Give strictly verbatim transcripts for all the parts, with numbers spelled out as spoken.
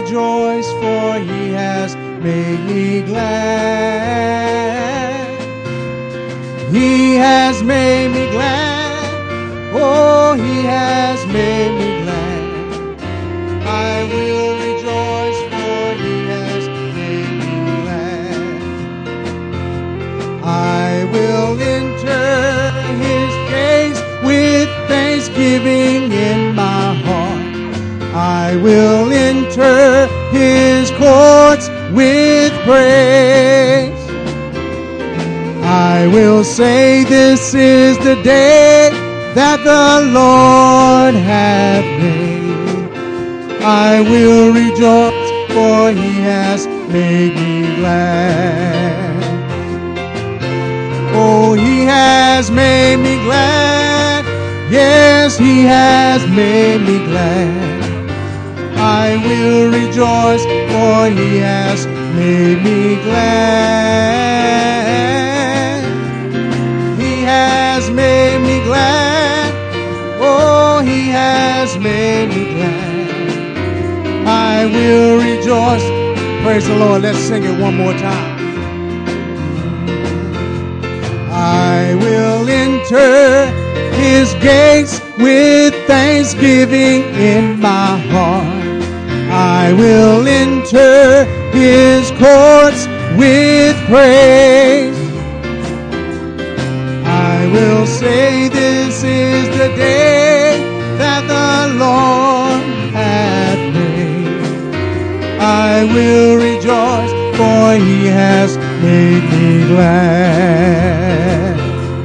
rejoice, for he has made me glad. He has made me glad. Oh, he has made me glad. I will rejoice, for he has made me glad. I will enter his gates with thanksgiving in my heart. I will enter his courts with praise. I will say, this is the day that the Lord hath made. I will rejoice, for he has made me glad. Oh, he has made me glad. Yes, he has made me glad. I will rejoice, for he has made me glad. He has made me glad. Oh, he has made me glad. I will rejoice. Praise the Lord. Let's sing it one more time. I will enter his gates with thanksgiving in my heart. I will enter his courts with praise. I will say, this is the day that the Lord hath made. I will rejoice, for he has made me glad.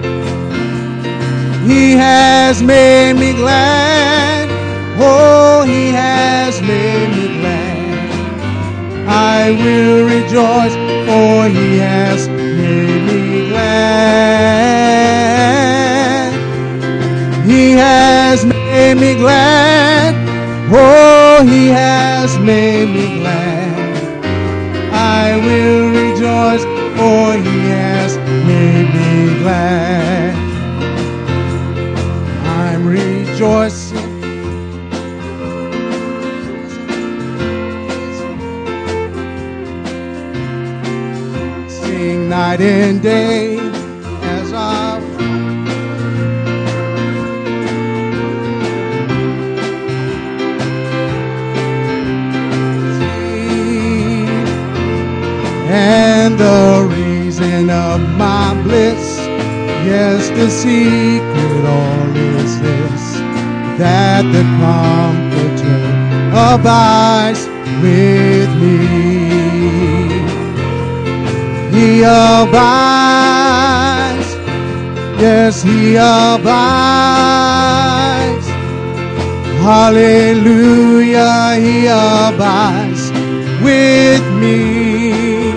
He has made me glad. Oh, he has made me glad. I will rejoice, for he has made me glad. He has made me glad. Oh, he has made me glad. I will rejoice, for he has made me glad. I'm rejoicing. Night and day as I see, and the reason of my bliss, yes, the secret all is this, that the Comforter abides with me. He abides, yes, he abides. Hallelujah, he abides with me.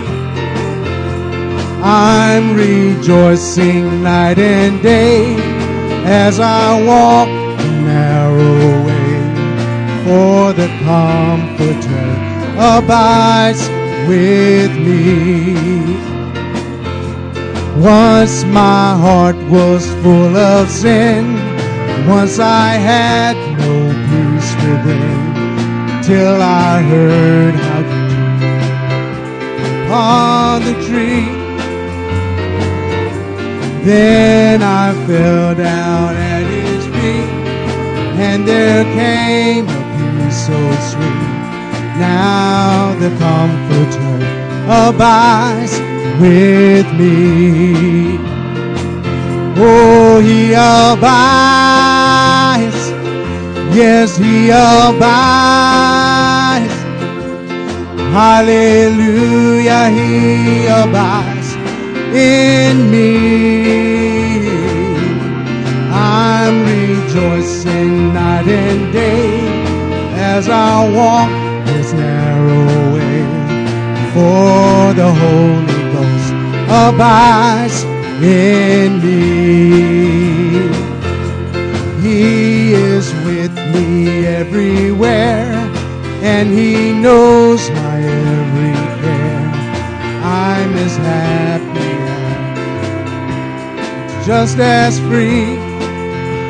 I'm rejoicing night and day as I walk the narrow way, for the Comforter abides with me. Once my heart was full of sin, once I had no peace within, till I heard how upon the tree. Then I fell down at his feet, and there came a peace so sweet. Now the Comforter abides with me. Oh, he abides. Yes, he abides. Hallelujah, he abides in me. I'm rejoicing night and day as I walk this narrow way, for the Holy Ghost abides in me. He is with me everywhere, and he knows my every care. I'm as happy and just as free,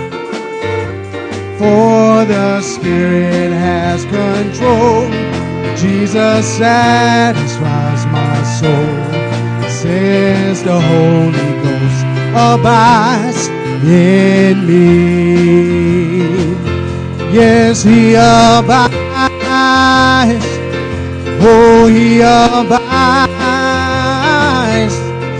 for the Spirit has control Jesus satisfies my soul, says the Holy Ghost abides in me. Yes, he abides. Oh, he abides.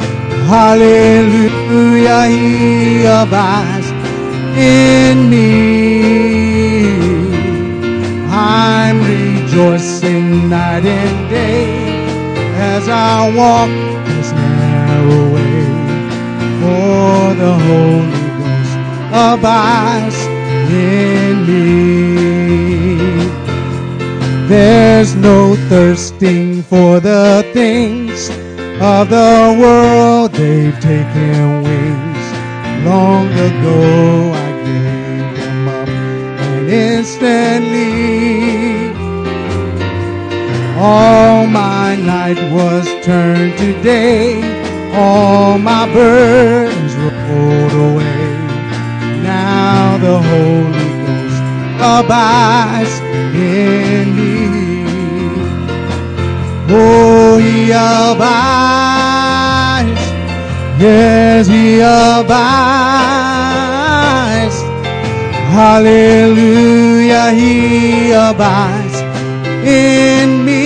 Hallelujah, he abides in me. I'm rejoicing night and day as I walk this narrow way, for the Holy Ghost abides in me. There's no thirsting for the things of the world, they've taken wings. Long ago I gave them up, and instantly all my night was turned to day, all my burdens rolled away. Now the Holy Ghost abides in me. Oh, he abides. Yes, he abides. Hallelujah, he abides in me.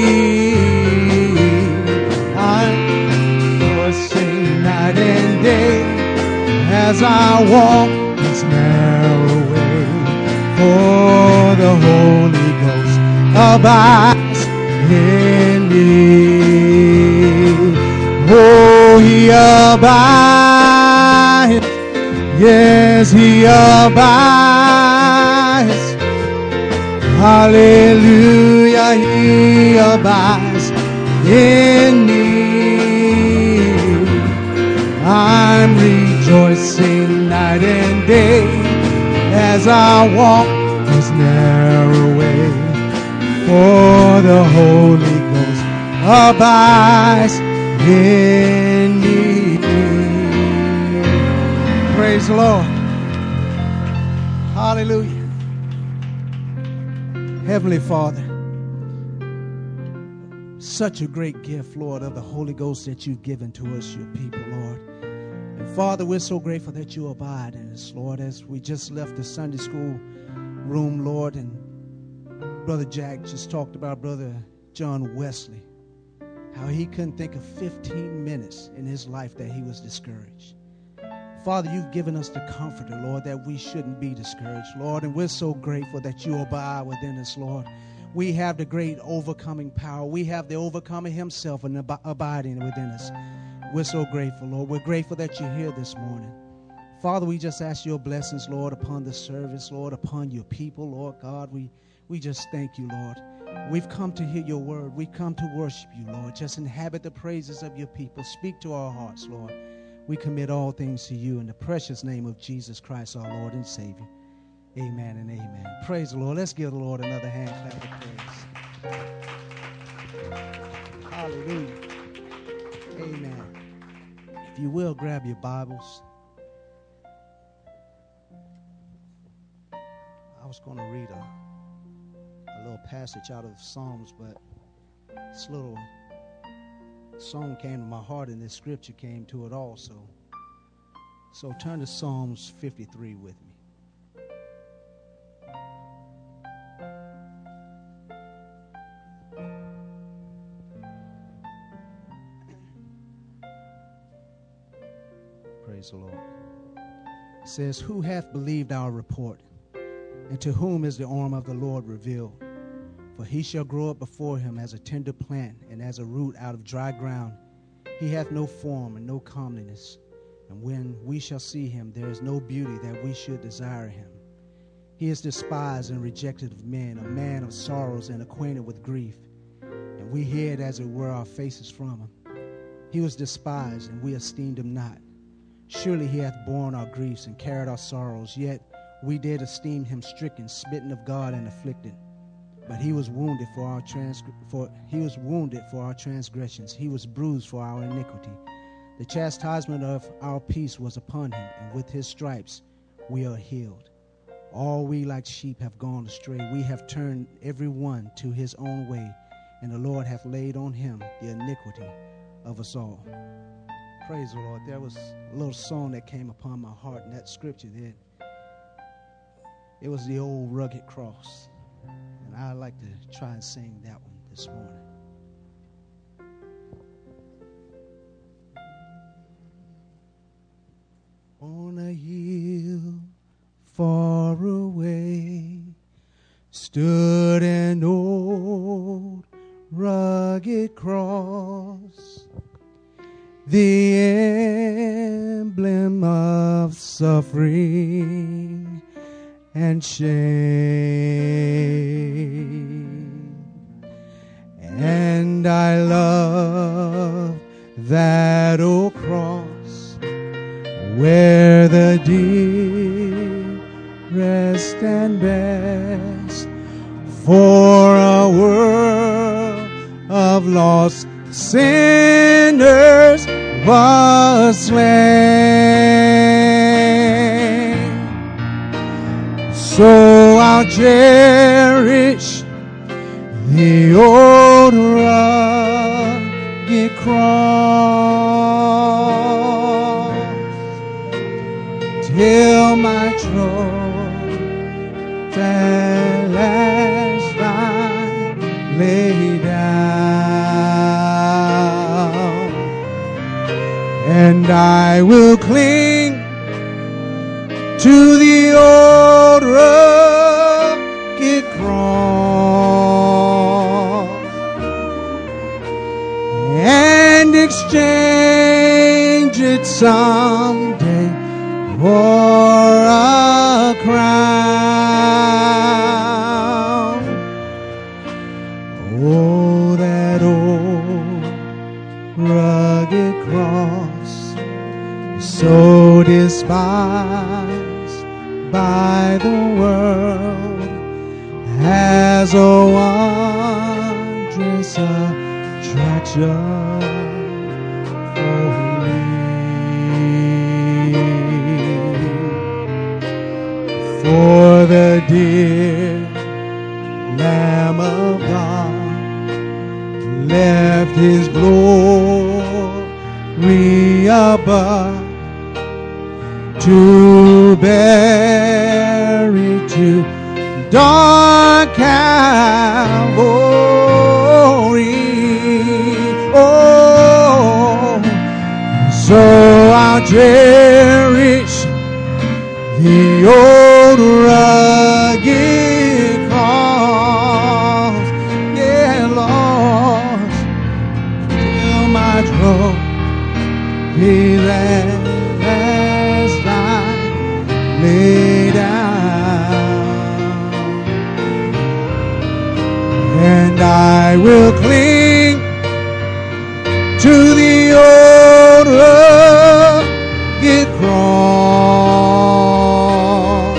I'm rejoicing night and day as I walk this narrow way, for the Holy Ghost abides in me. Oh, he abides. Yes, he abides. Hallelujah, he abides in me. I'm rejoicing night and day as I walk this narrow way, for the Holy Ghost abides in me. Praise the Lord. Hallelujah. Heavenly Father, such a great gift, Lord, of the Holy Ghost that you've given to us, your people, Lord. And Father, we're so grateful that you abide in us, Lord, as we just left the Sunday school room, Lord, and Brother Jack just talked about Brother John Wesley, how he couldn't think of fifteen minutes in his life that he was discouraged. Father, you've given us the comforter, Lord, that we shouldn't be discouraged, Lord, and we're so grateful that you abide within us, Lord. We have the great overcoming power. We have the overcomer himself and ab- abiding within us. We're so grateful, Lord. We're grateful that you're here this morning. Father, we just ask your blessings, Lord, upon the service, Lord, upon your people, Lord God. We, we just thank you, Lord. We've come to hear your word. We've come to worship you, Lord. Just inhabit the praises of your people. Speak to our hearts, Lord. We commit all things to you in the precious name of Jesus Christ, our Lord and Savior. Amen and amen. Praise the Lord. Let's give the Lord another hand clap of praise. Hallelujah. Amen. If you will, grab your Bibles. I was going to read a, a little passage out of Psalms, but this little song came to my heart and this scripture came to it also. So turn to Psalms fifty-three with me. Praise the Lord. It says, who hath believed our report? And to whom is the arm of the Lord revealed? For he shall grow up before him as a tender plant, and as a root out of dry ground. He hath no form and no comeliness. And when we shall see him, there is no beauty that we should desire him. He is despised and rejected of men, a man of sorrows and acquainted with grief. And we hid as it were our faces from him. He was despised, and we esteemed him not. Surely he hath borne our griefs and carried our sorrows, yet we did esteem him stricken, smitten of God, and afflicted. But he was wounded for our trans for he was wounded for our transgressions. He was bruised for our iniquity. The chastisement of our peace was upon him, and with his stripes we are healed. All we like sheep have gone astray. We have turned every one to his own way, and the Lord hath laid on him the iniquity of us all. Praise the Lord. There was a little song that came upon my heart in that scripture. That it was the old rugged cross. And I'd like to try and sing that one this morning. On a hill far away stood an old rugged cross, the emblem of suffering and shame. And I love that old cross where the dearest and best for a world of lost sinners was slain. So I'll cherish the old rugged cross till my troubles at last I lay down, and I will cling to the old rugged cross and exchange it someday for a crown. Oh, that old rugged cross, so despised by the world, has a wondrous attraction for me. For the dear Lamb of God left his glory above to bury to dark Calvary. Oh, so I'll cherish the old rugged cross, yeah, Lord, till my trophies at last I lay down, and I will cling to the old rugged cross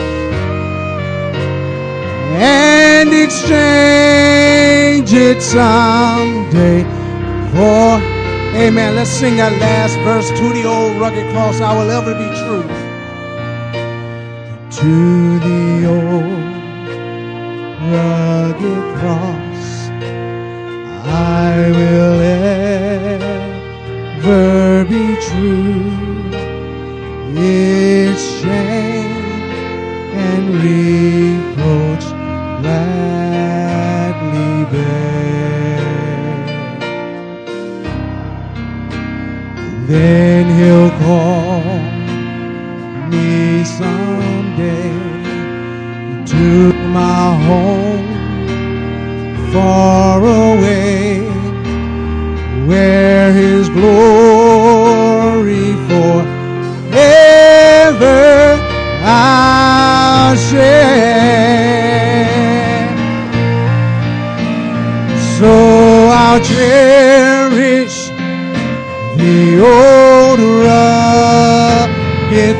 and exchange it someday for, amen. Let's sing that last verse. To the old rugged cross I will ever be true. To the old rugged cross I will ever be true. Its shame and reproach gladly bear. Then he'll call me someday to my home far away, where his glory forever I'll share. So I'll cherish the old rugged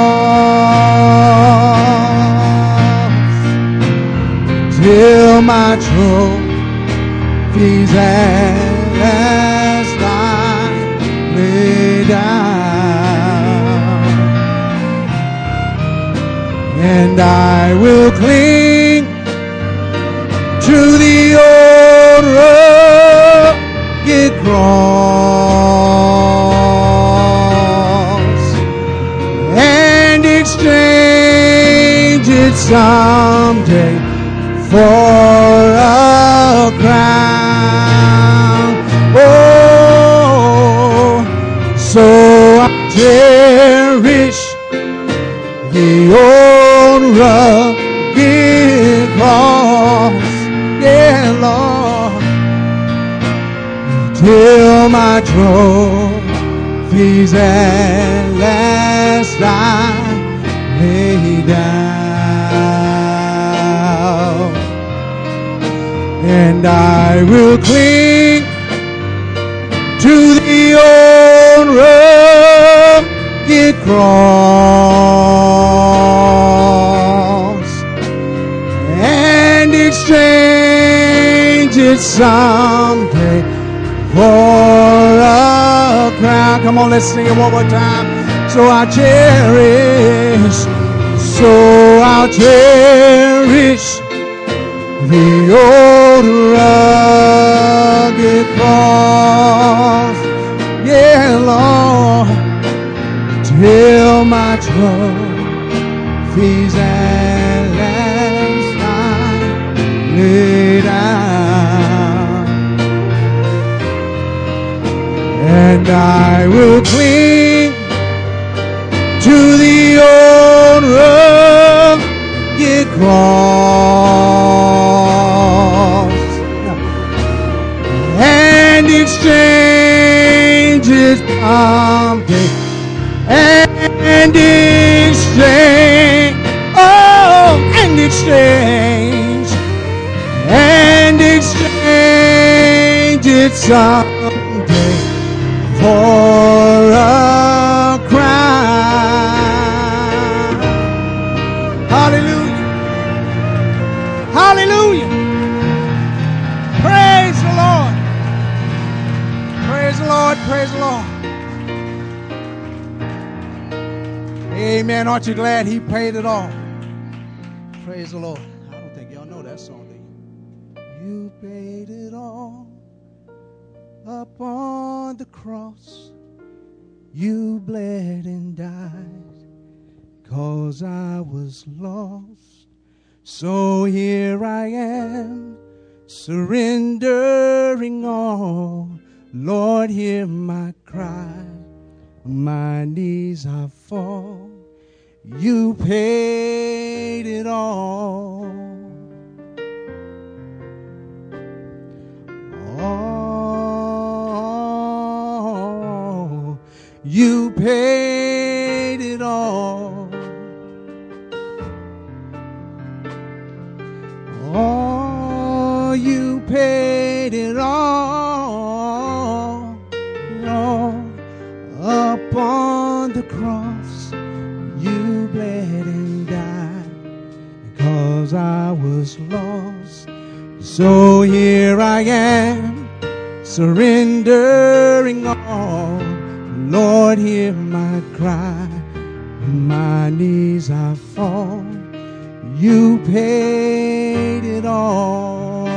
cross till my trophies at last I lay down, and and I will cling to the old rugged cross and exchange it someday for a crown. Oh, so I cherish the old rugged cross, yeah, Lord, till my trophies at last I lay down, and I will cling to the old rugged cross and exchange it someday for a crown. Come on, let's sing it one more time. So I cherish, so I'll cherish the old rugged cross, yeah, Lord, till my trophies at last I lay down, and I will cling to the old rugged cross and exchange it someday, and exchange, oh, and exchange, and exchange it someday for a crown. Hallelujah. Hallelujah. Praise the Lord. Praise the Lord. Praise the Lord. Amen. Aren't you glad he paid it all? Praise the Lord. I don't think y'all know that song, do you? You paid it all up on the cross. You bled and died 'cause I was lost. So here I am, surrendering all. Lord, hear my cry. My knees I fall. You paid it all. Oh, you paid it all. Oh, you paid it all, Lord. Up on the cross, you bled and died 'cause I was lost. So here I am, surrendering all. Lord, hear my cry. My knees I fall. You paid it all.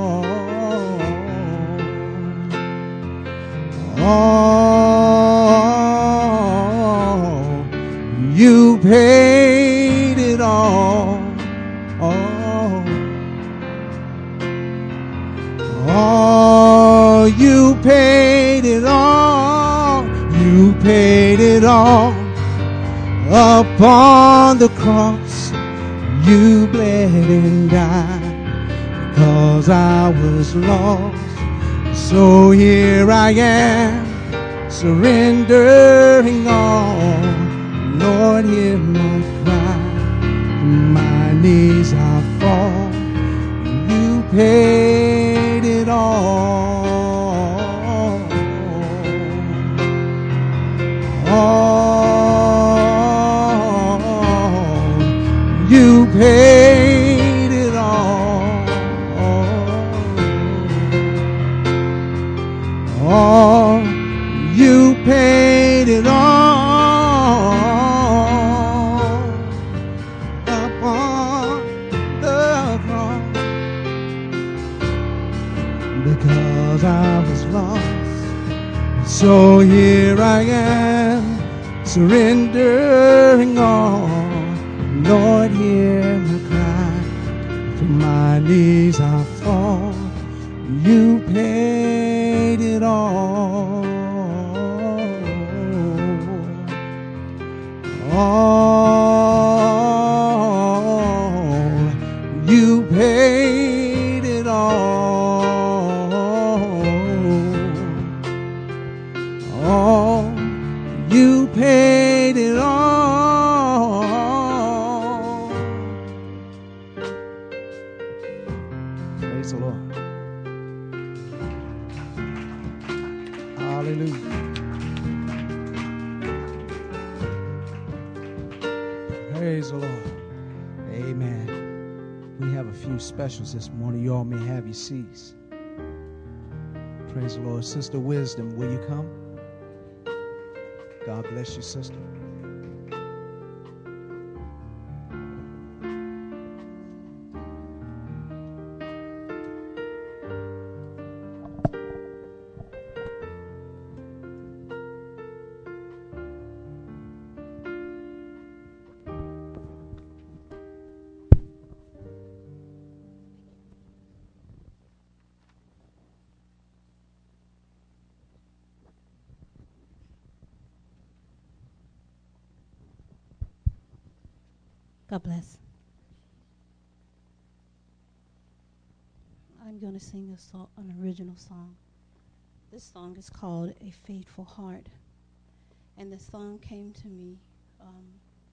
Oh, you paid it all. Oh, oh, you paid it all. You paid it all. Up on the cross, you bled and died 'cause I was lost. So here I am, surrendering all. Lord, hear my cry. My knees I fall. You paid it all. Oh, you paid it all. Oh, you paid it all. Up on here I am, surrendering all. Lord, hear my cry. To my knees I fall. You paid it all. All. You paid it all. All. You paid it all. Praise the Lord. Hallelujah. Praise the Lord. Amen. We have a few specials this morning. You all may have your seats. Praise the Lord. Sister Wisdom, will you come? God bless you, sister. God bless. I'm going to sing a song, an original song. This song is called A Faithful Heart. And the song came to me. Um,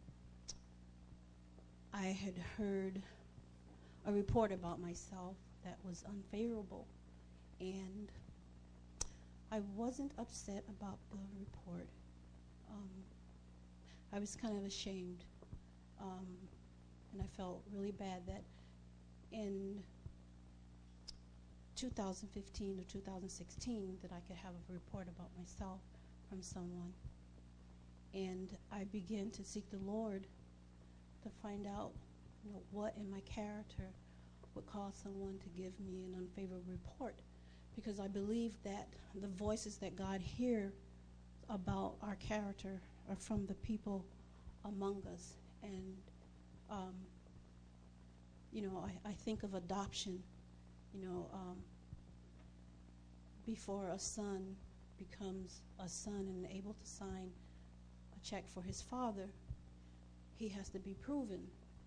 I had heard a report about myself that was unfavorable. And I wasn't upset about the report. Um, I was kind of ashamed. Um, and I felt really bad that in two thousand fifteen or two thousand sixteen that I could have a report about myself from someone. And I began to seek the Lord to find out, you know, what in my character would cause someone to give me an unfavorable report. Because I believe that the voices that God hears about our character are from the people among us. And, um, you know, I, I think of adoption, you know, um, before a son becomes a son and able to sign a check for his father, he has to be proven.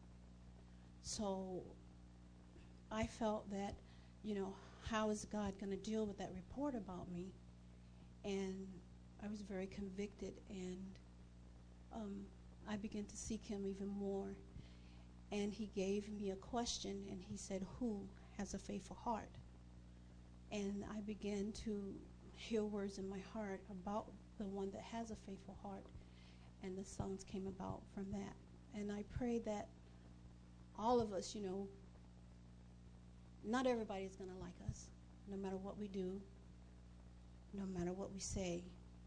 So I felt that, you know, how is God going to deal with that report about me? And I was very convicted, and um, I began to seek him even more. And he gave me a question, and he said, who has a faithful heart? And I began to hear words in my heart about the one that has a faithful heart, and the songs came about from that. And I pray that all of us, you know, not everybody is going to like us, no matter what we do, no matter what we say.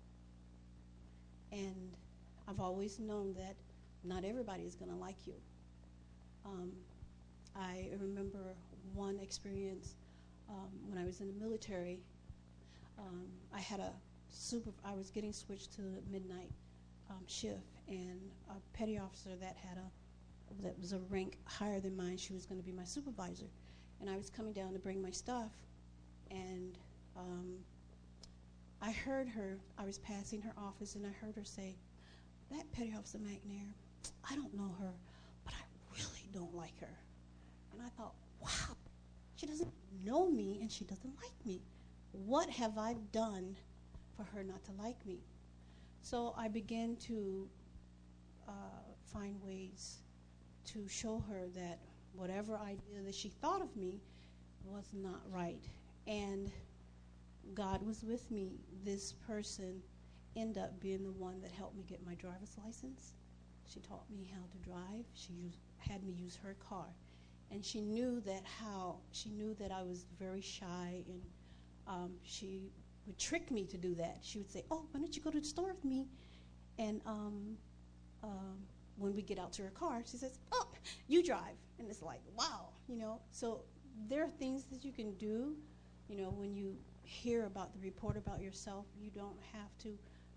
And I've always known that not everybody is going to like you. Um, I remember one experience um, when I was in the military. Um, I had a super. I was getting switched to the midnight um, shift, and a petty officer that had a that was a rank higher than mine. She was going to be my supervisor, and I was coming down to bring my stuff, and um, I heard her. I was passing her office, and I heard her say, "That petty officer McNair, I don't know her, but I really don't like her." And I thought, wow, she doesn't know me and she doesn't like me. What have I done for her not to like me? So I began to uh, find ways to show her that whatever idea that she thought of me was not right. And God was with me. This person ended up being the one that helped me get my driver's license. She taught me how to drive. She used, had me use her car. And she knew that how, she knew that I was very shy, and um, she would trick me to do that. She would say, oh, why don't you go to the store with me? And um, um, when we get out to her car, she says, oh, you drive. And it's like, wow, you know. So there are things that you can do, you know, when you hear about the report about yourself. You don't have to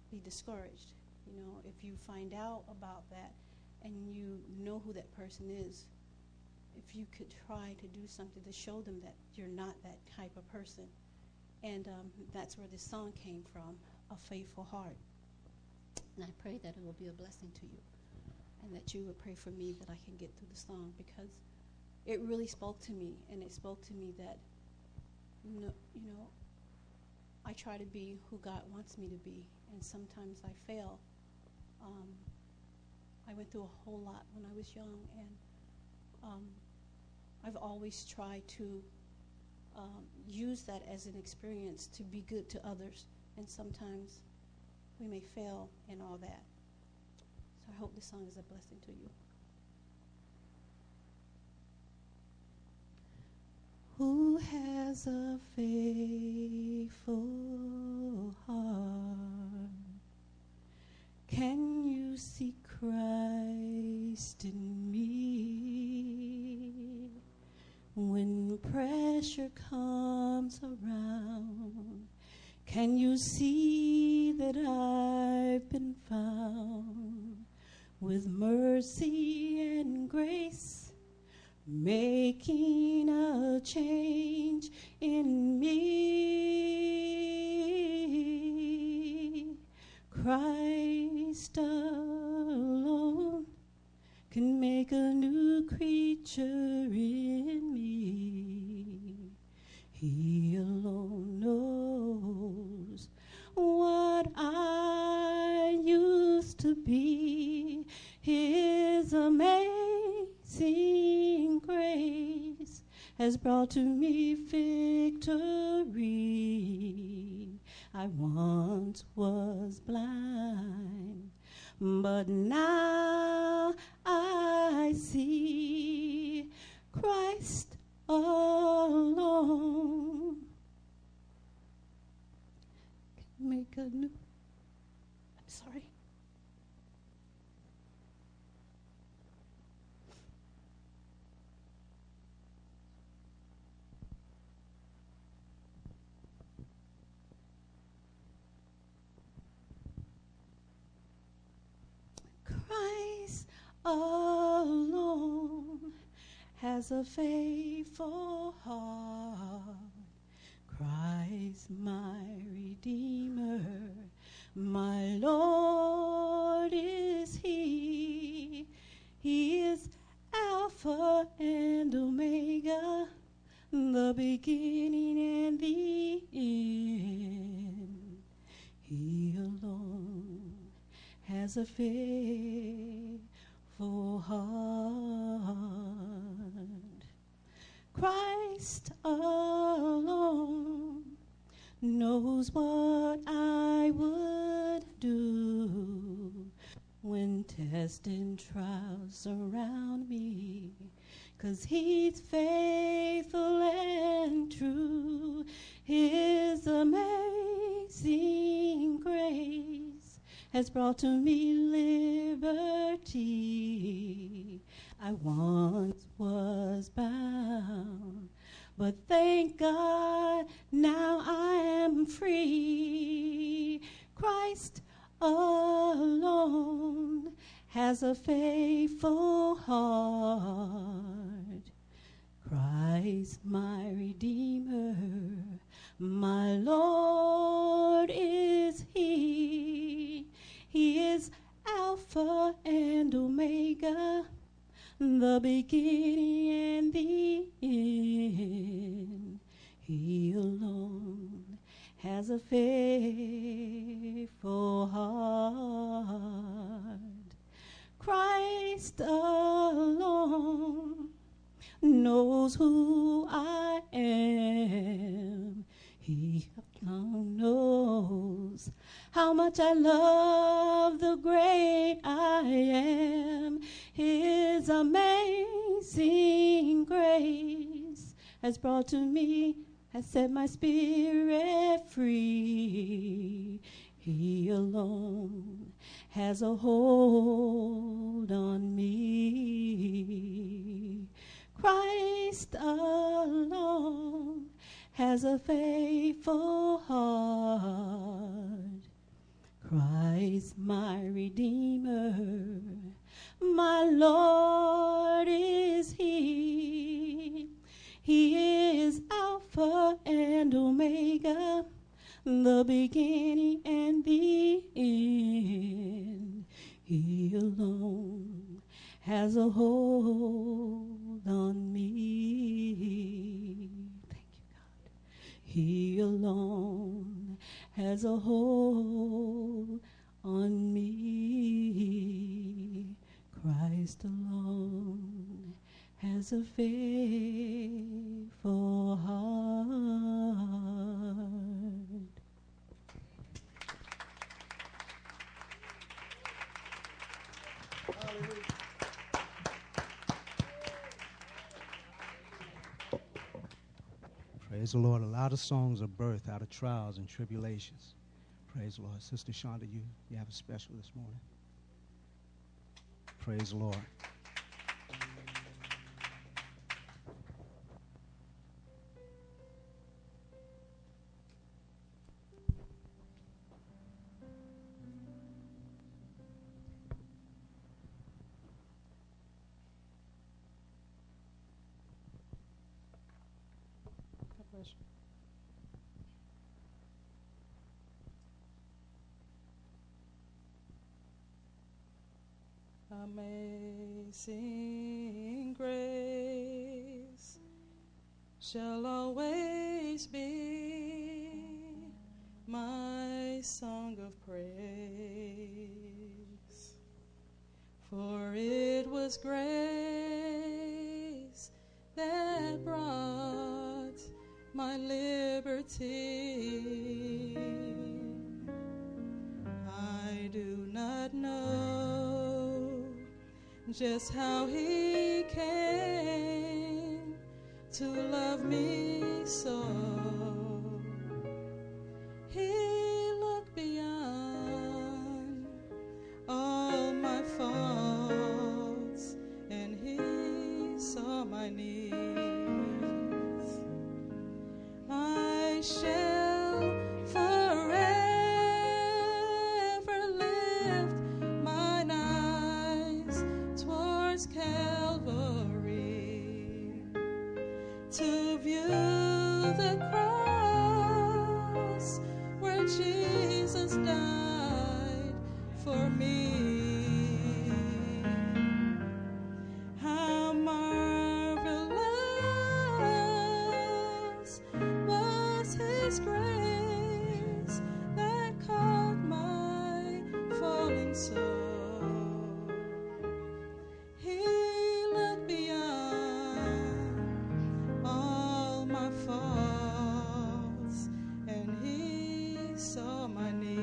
be discouraged. You know, if you find out about that and you know who that person is, if you could try to do something to show them that you're not that type of person. And um, that's where this song came from, A Faithful Heart. And I pray that it will be a blessing to you, and that you would pray for me that I can get through the song, because it really spoke to me, and it spoke to me that, you know, you know, I try to be who God wants me to be, and sometimes I fail. Um, I went through a whole lot when I was young, and um, I've always tried to um, use that as an experience to be good to others, and sometimes we may fail in all that. So I hope this song is a blessing to you. Who has a faithful heart? Can you see Christ in me? When pressure comes around, can you see that I've been found with mercy and grace, making a change in me? Christ alone can make a new creature in me. He alone knows what I used to be. His amazing grace has brought to me victory. I once was blind, but now I see. Christ alone can make a new. I'm sorry. Christ alone has a faithful heart. Christ, my Redeemer, my Lord is He. He is Alpha and Omega, the beginning and the end. He alone has a faithful heart. Christ alone knows what I would do when tests and trials surround me, 'cause He's faithful and true. His amazing grace has brought to me liberty. I once was bound, but thank God now I am free. Christ alone has a faithful heart. Christ, my Redeemer, my Lord is He. He is Alpha and Omega, the beginning and the end. He alone has a faithful heart. Christ alone knows who I am. He alone knows how much I love the great I am. His amazing grace has brought to me, has set my spirit free. He alone has a hold on me. Christ alone has a faithful heart. Christ is my Redeemer. My Lord is He. He is Alpha and Omega, the beginning and the end. He alone has a hold on me. Thank you, God. He alone has a hold on me. Christ alone has a faithful heart. Hallelujah. Praise the Lord. A lot of songs are birthed out of trials and tribulations. Praise the Lord. Sister Shonda, you, you have a special this morning. Praise the Lord. God bless you. Amazing grace shall always be my song of praise, for it was grace that brought my liberty. I do not know just how He came to love me so. He looked beyond all my faults and He saw my needs. I shall forever lift mine eyes towards Calvary to view the cross where Jesus died for me. How marvelous was His grace that caught my falling soul. He looked beyond all my faults and He saw my needs.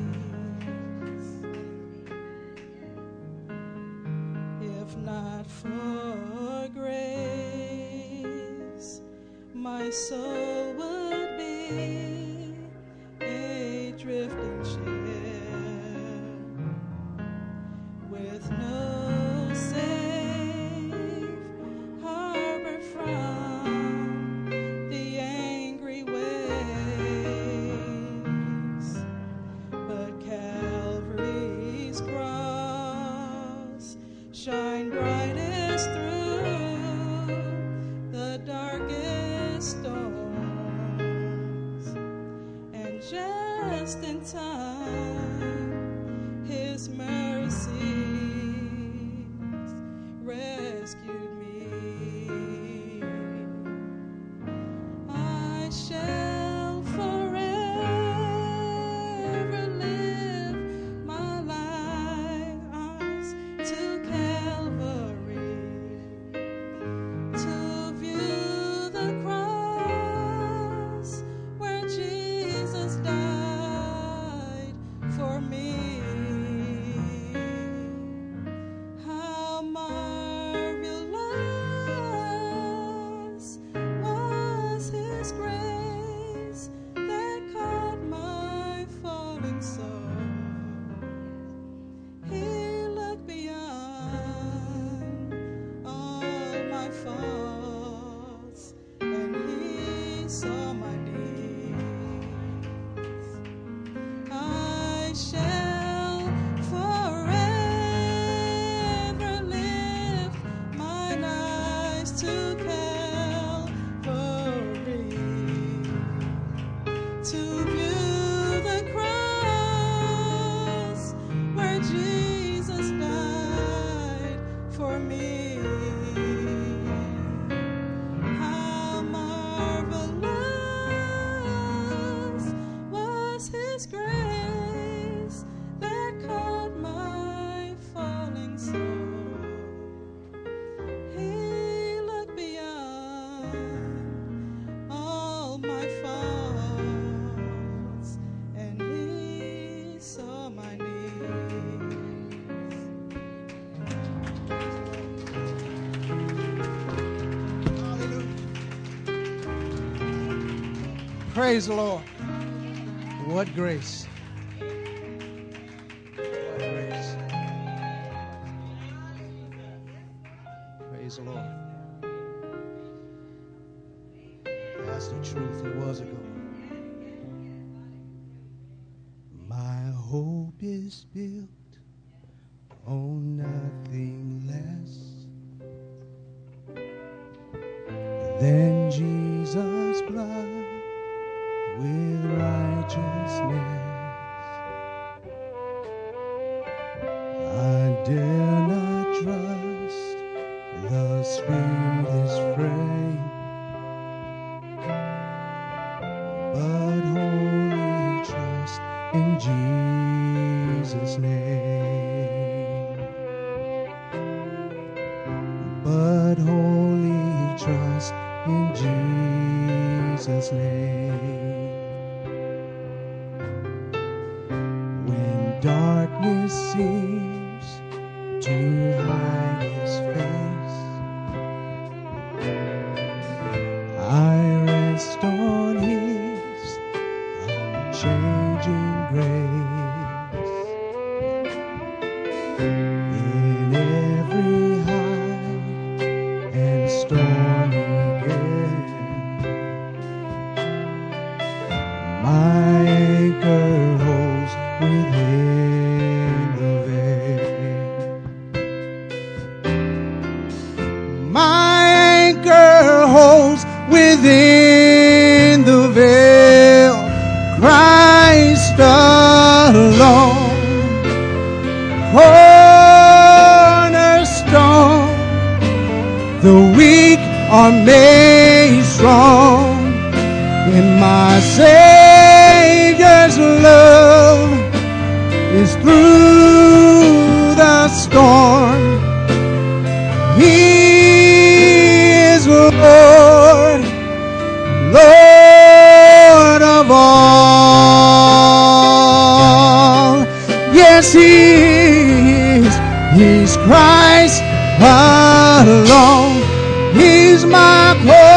If not for grace, my soul would be a drifting ship with no safe harbor from the angry waves. But Calvary's cross shine brightest through the darkest storms, and just in time His mercies rescued me. I shall forever live my life to Calvary to view the cross where Jesus died for me. How marvelous Praise the Lord. What grace. What grace. Praise the Lord. That's the truth. It was ago. My hope is built on nothing less than Jesus' blood with righteousness. I dare not trust the sweetest frame, but wholly trust in Jesus' name. But wholly trust in Jesus' name. When darkness seems to hide His face, I rest on His unchanging grace. In every high and stormy gale, my anchor holds within the veil. My anchor holds within the veil. Christ alone, cornerstone. The weak are made strong in my Savior's love is through the storm. He is Lord, Lord of all. Yes, He is. He's Christ alone. He's my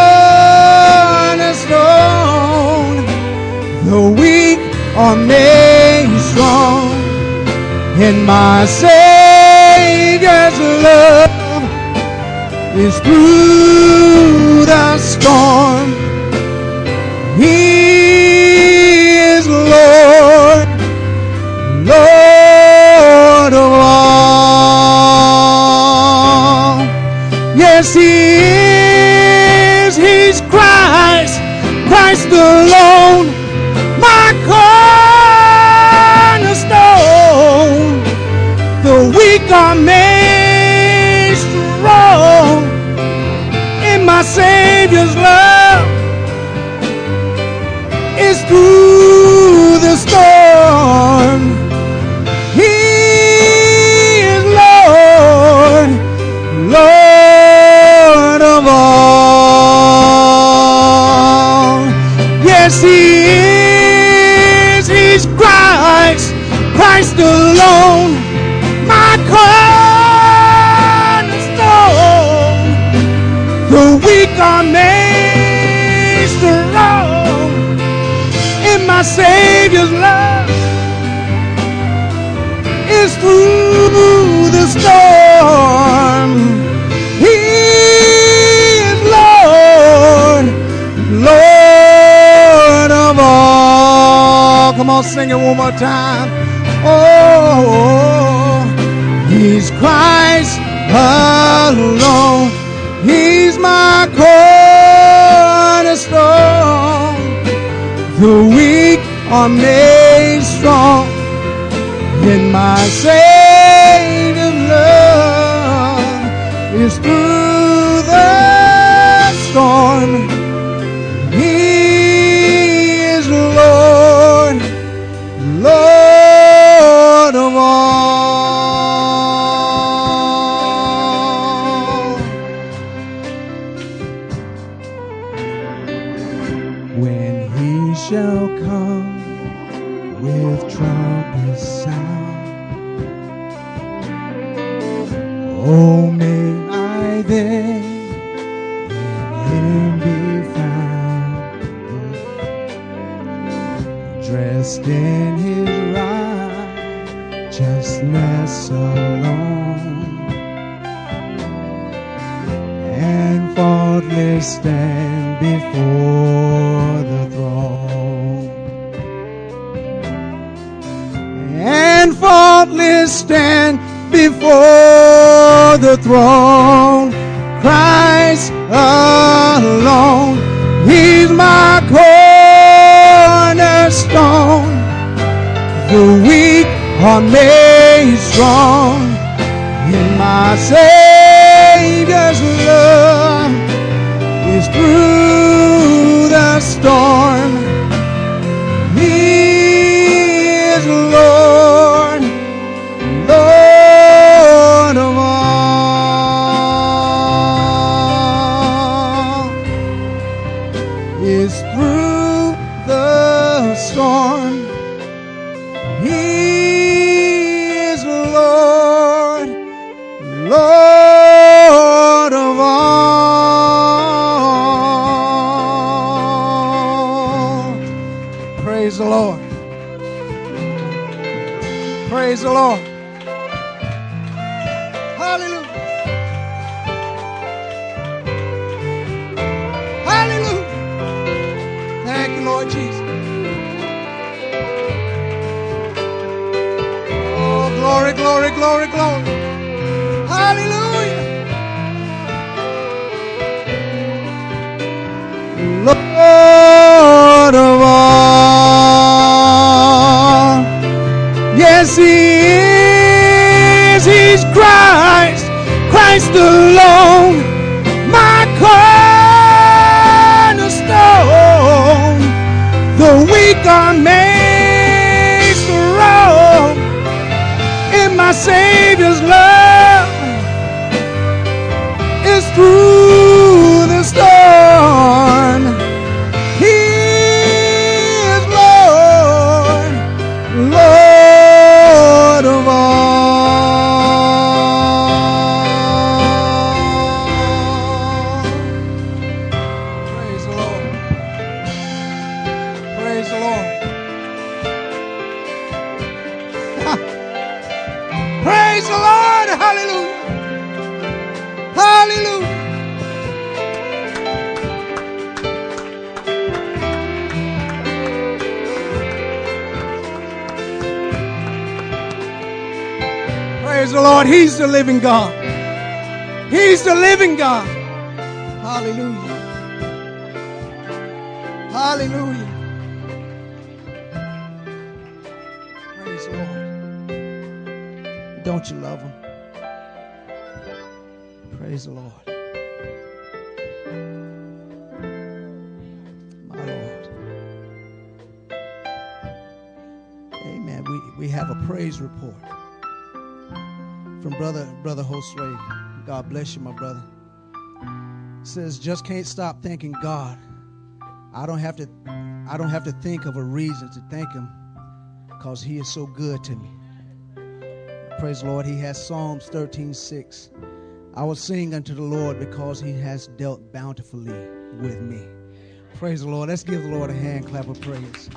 cornerstone. The weak are made strong in my Savior's love is through the storm. He is Lord, Lord of all. Yes, He is. He's Christ, Christ alone, my cornerstone. The weak are made strong in my Savior's love is through the storm. He is Lord, Lord of all. Yes, He is. He's Christ, Christ alone, my cornerstone. The weak are made strong in my Savior's love is through the storm. He is Lord, Lord of all. Come on, sing it one more time. Oh, He's Christ alone. He's my cornerstone. The weak are made strong in my Savior's love is through the storm. He is Lord, Lord of all. When He shall come with trumpet sound, oh, may I then in Him be found. us alone, and faultless stand before the throne, and faultless stand before the throne. Christ alone, He's my cornerstone. The weak are made strong in my Savior's love is through the storm. He is Lord, Lord of all. Is through the storm. He is Lord, Lord of all. Praise the Lord. Praise the Lord. Hallelujah. Hallelujah. Thank you, Lord Jesus. Glory, glory, glory, glory. Hallelujah. Lord of all. Yes, He is. He's Christ. Christ alone. My cornerstone. The weak are made strong. My Savior's love is through the storm. He is Lord, Lord of all. Praise the Lord. Praise the Lord. Praise the Lord. Hallelujah. Hallelujah. Praise the Lord. He's the living God. He's the living God. Hallelujah. Hallelujah. Praise the Lord. Don't you love Him? Praise the Lord. My Lord. Amen. We, we have a praise report from brother brother Josue. God bless you, my brother. It says, just can't stop thanking God. I don't have to I don't have to think of a reason to thank Him because He is so good to me. Praise the Lord. He has Psalms thirteen six. I will sing unto the Lord because He has dealt bountifully with me. Praise the Lord. Let's give the Lord a hand clap of praise.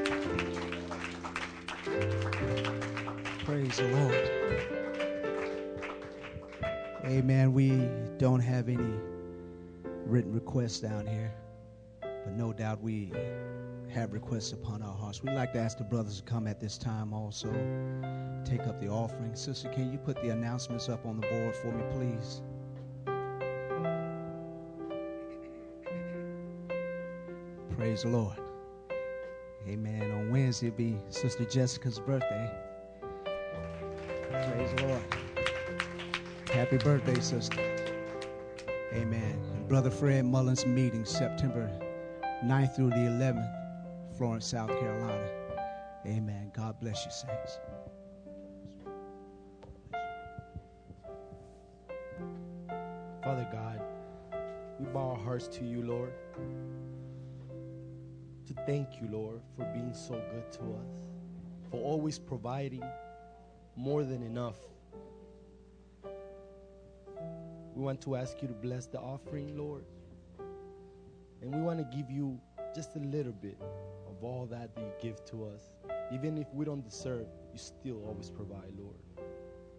Praise the Lord. Amen. We don't have any written requests down here, but no doubt we have requests upon our hearts. We'd like to ask the brothers to come at this time also. Take up the offering. Sister, can you put the announcements up on the board for me, please? Praise the Lord. Amen. On Wednesday will be Sister Jessica's birthday. Praise the Lord. Happy birthday, sister. Amen. And Brother Fred Mullins meeting September ninth through the eleventh, Florence, South Carolina. Amen. God bless you, saints. Father God, we bow our hearts to you, Lord, to thank you, Lord, for being so good to us, for always providing more than enough. We want to ask you to bless the offering, Lord, and we want to give you just a little bit of all that, that you give to us. Even if we don't deserve, you still always provide, Lord.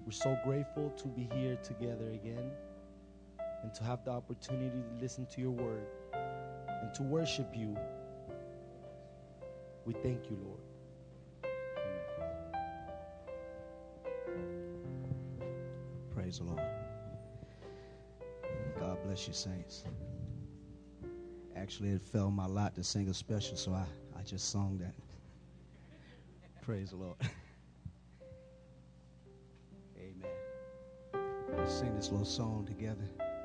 We're so grateful to be here together again and to have the opportunity to listen to your word and to worship you. We thank you, Lord. Amen. Praise the Lord. God bless you, saints. Actually, it fell my lot to sing a special, so I, I just sung that. Praise the Lord. Amen. Let's sing this little song together.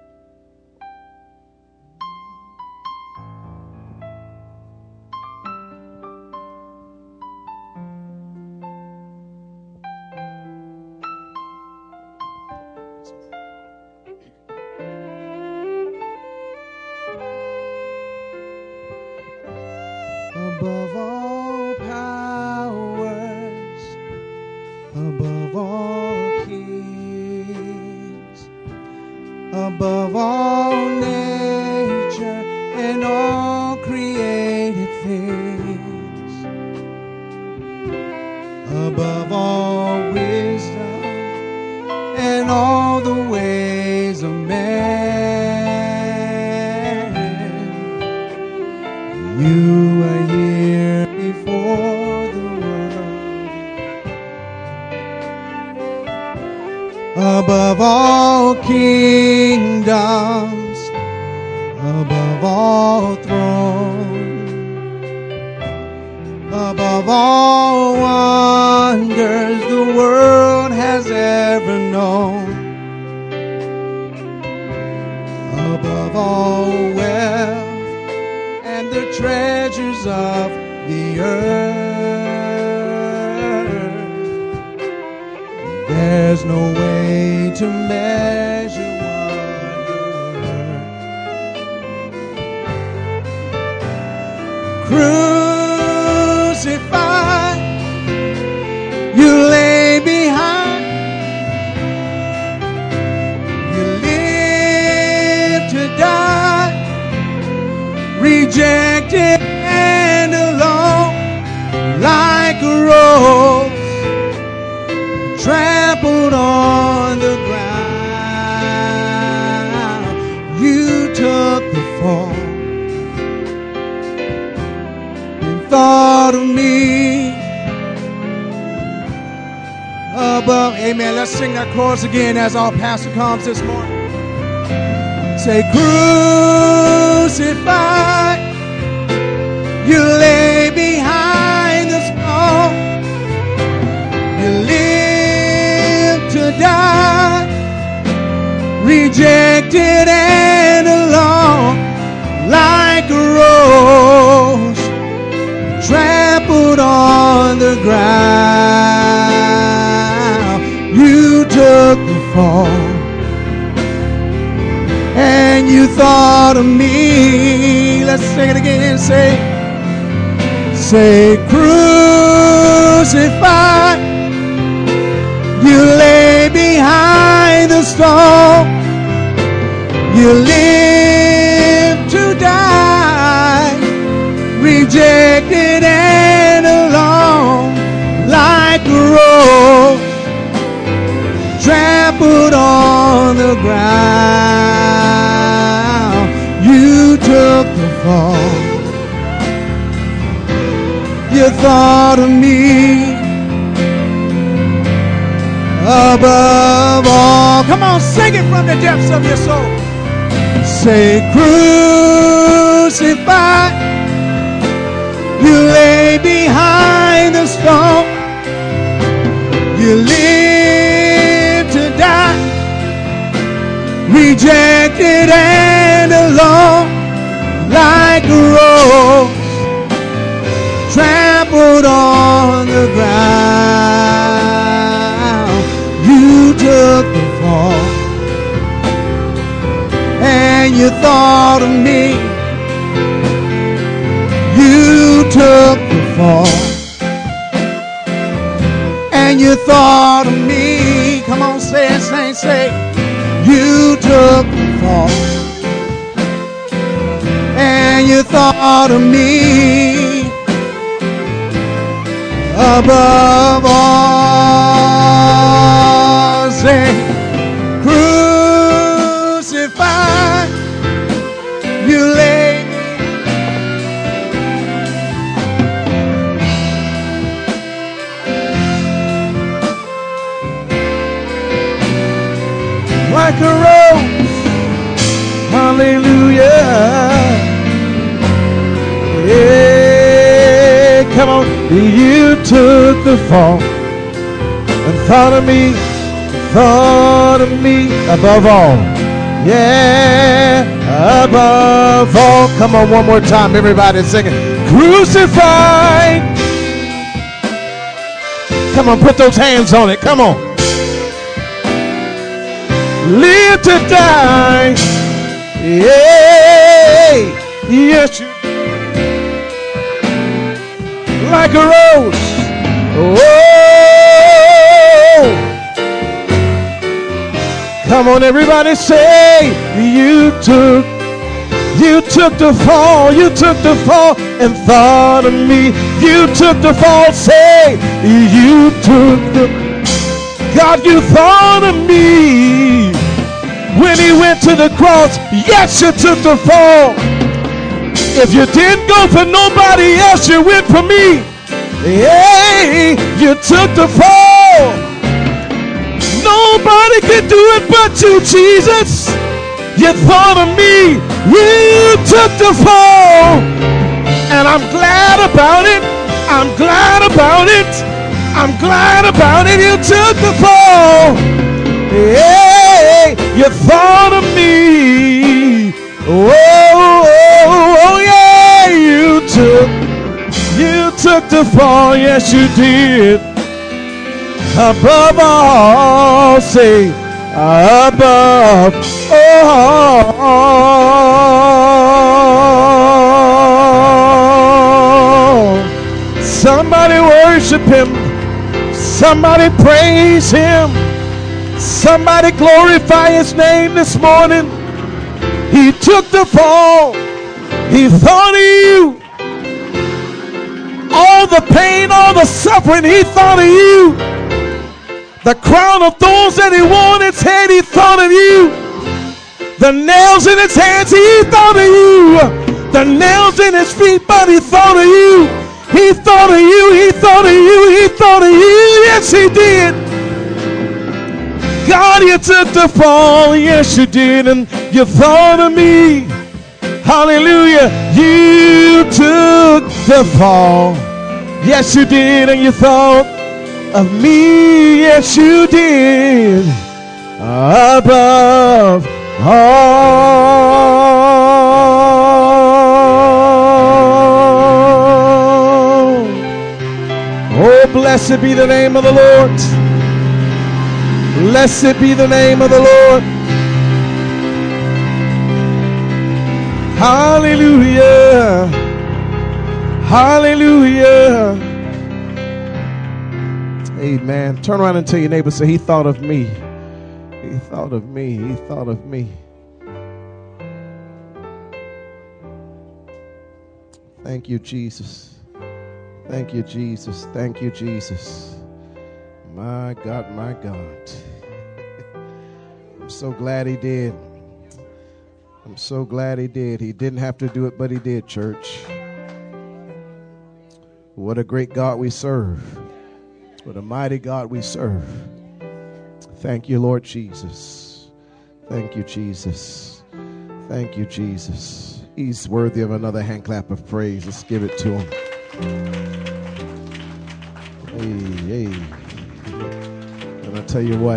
Above all powers, above all kings, above all nature and all created things, above all wisdom and all the ways of man, you are here before the world. Above all kingdoms, above all thrones, above all wonders the world has ever known, above all wealth and the treasures of the earth, there's no way to measure what you're worth. Crucified, you lay behind, you live to die, rejected and alone, like a rose trampled on the ground. You took the fall and thought of me above. Amen. Let's sing that chorus again as our pastor comes this morning. Say, crucified, you lay behind the stone, you live to die, rejected and alone, like a rose trampled on the ground. You took the fall and you thought of me. Let's sing it again. Say, say, crucified, you lay behind the stone, you live to die, rejected and alone, like a rose trampled on the ground. You took the fall, you thought of me above all. Come on, sing it from the depths of your soul. Say, crucified, you lay behind the stone, you live to die, rejected and alone, like a rose trampled on the ground. You took the fall and you thought of me. You took the fall and you thought of me. Come on, say it, say, say. You took the fall and you thought of me above all. like a rose. Hallelujah. Yeah, come on. You took the fall and thought of me, thought of me above all. Yeah, above all. Come on, one more time, everybody singing. Crucified. Come on, put those hands on it. Come on. Live to die. Yeah, yes, you. Like a rose. Oh, come on, everybody say, you took, you took the fall, you took the fall and thought of me. You took the fall, say, you took the, God, you thought of me. When he went to the cross, yes, you took the fall. If you didn't go for nobody else, you went for me. Hey, you took the fall. Nobody could do it but you, Jesus. You thought of me. You took the fall. And I'm glad about it. I'm glad about it. I'm glad about it. You took the fall. Hey, you thought of me. Oh, oh, oh, yeah, you took, you took the fall, yes you did. Above all, say, above all. Somebody worship him. Somebody praise him. Somebody glorify his name this morning. He took the fall. He thought of you. All the pain, all the suffering, he thought of you. The crown of thorns that he wore on his head, he thought of you. The nails in his hands, he thought of you. The nails in his feet, but he thought of you. He thought of you, he thought of you, he thought of you. Yes, he did. God, you took the fall, yes you did, and you thought of me. Hallelujah. You took the fall, yes you did, and you thought of me, yes you did. Above all. Oh, blessed be the name of the Lord. Blessed be the name of the Lord. Hallelujah. Hallelujah. Amen. Turn around and tell your neighbor, say, he thought of me. He thought of me. He thought of me. Thank you, Jesus. Thank you, Jesus. Thank you, Jesus. My God, my God. I'm so glad he did. I'm so glad he did. He didn't have to do it, but he did, church. What a great God we serve. What a mighty God we serve. Thank you, Lord Jesus. Thank you, Jesus. Thank you, Jesus. He's worthy of another hand clap of praise. Let's give it to him. Hey, hey. And I tell you what,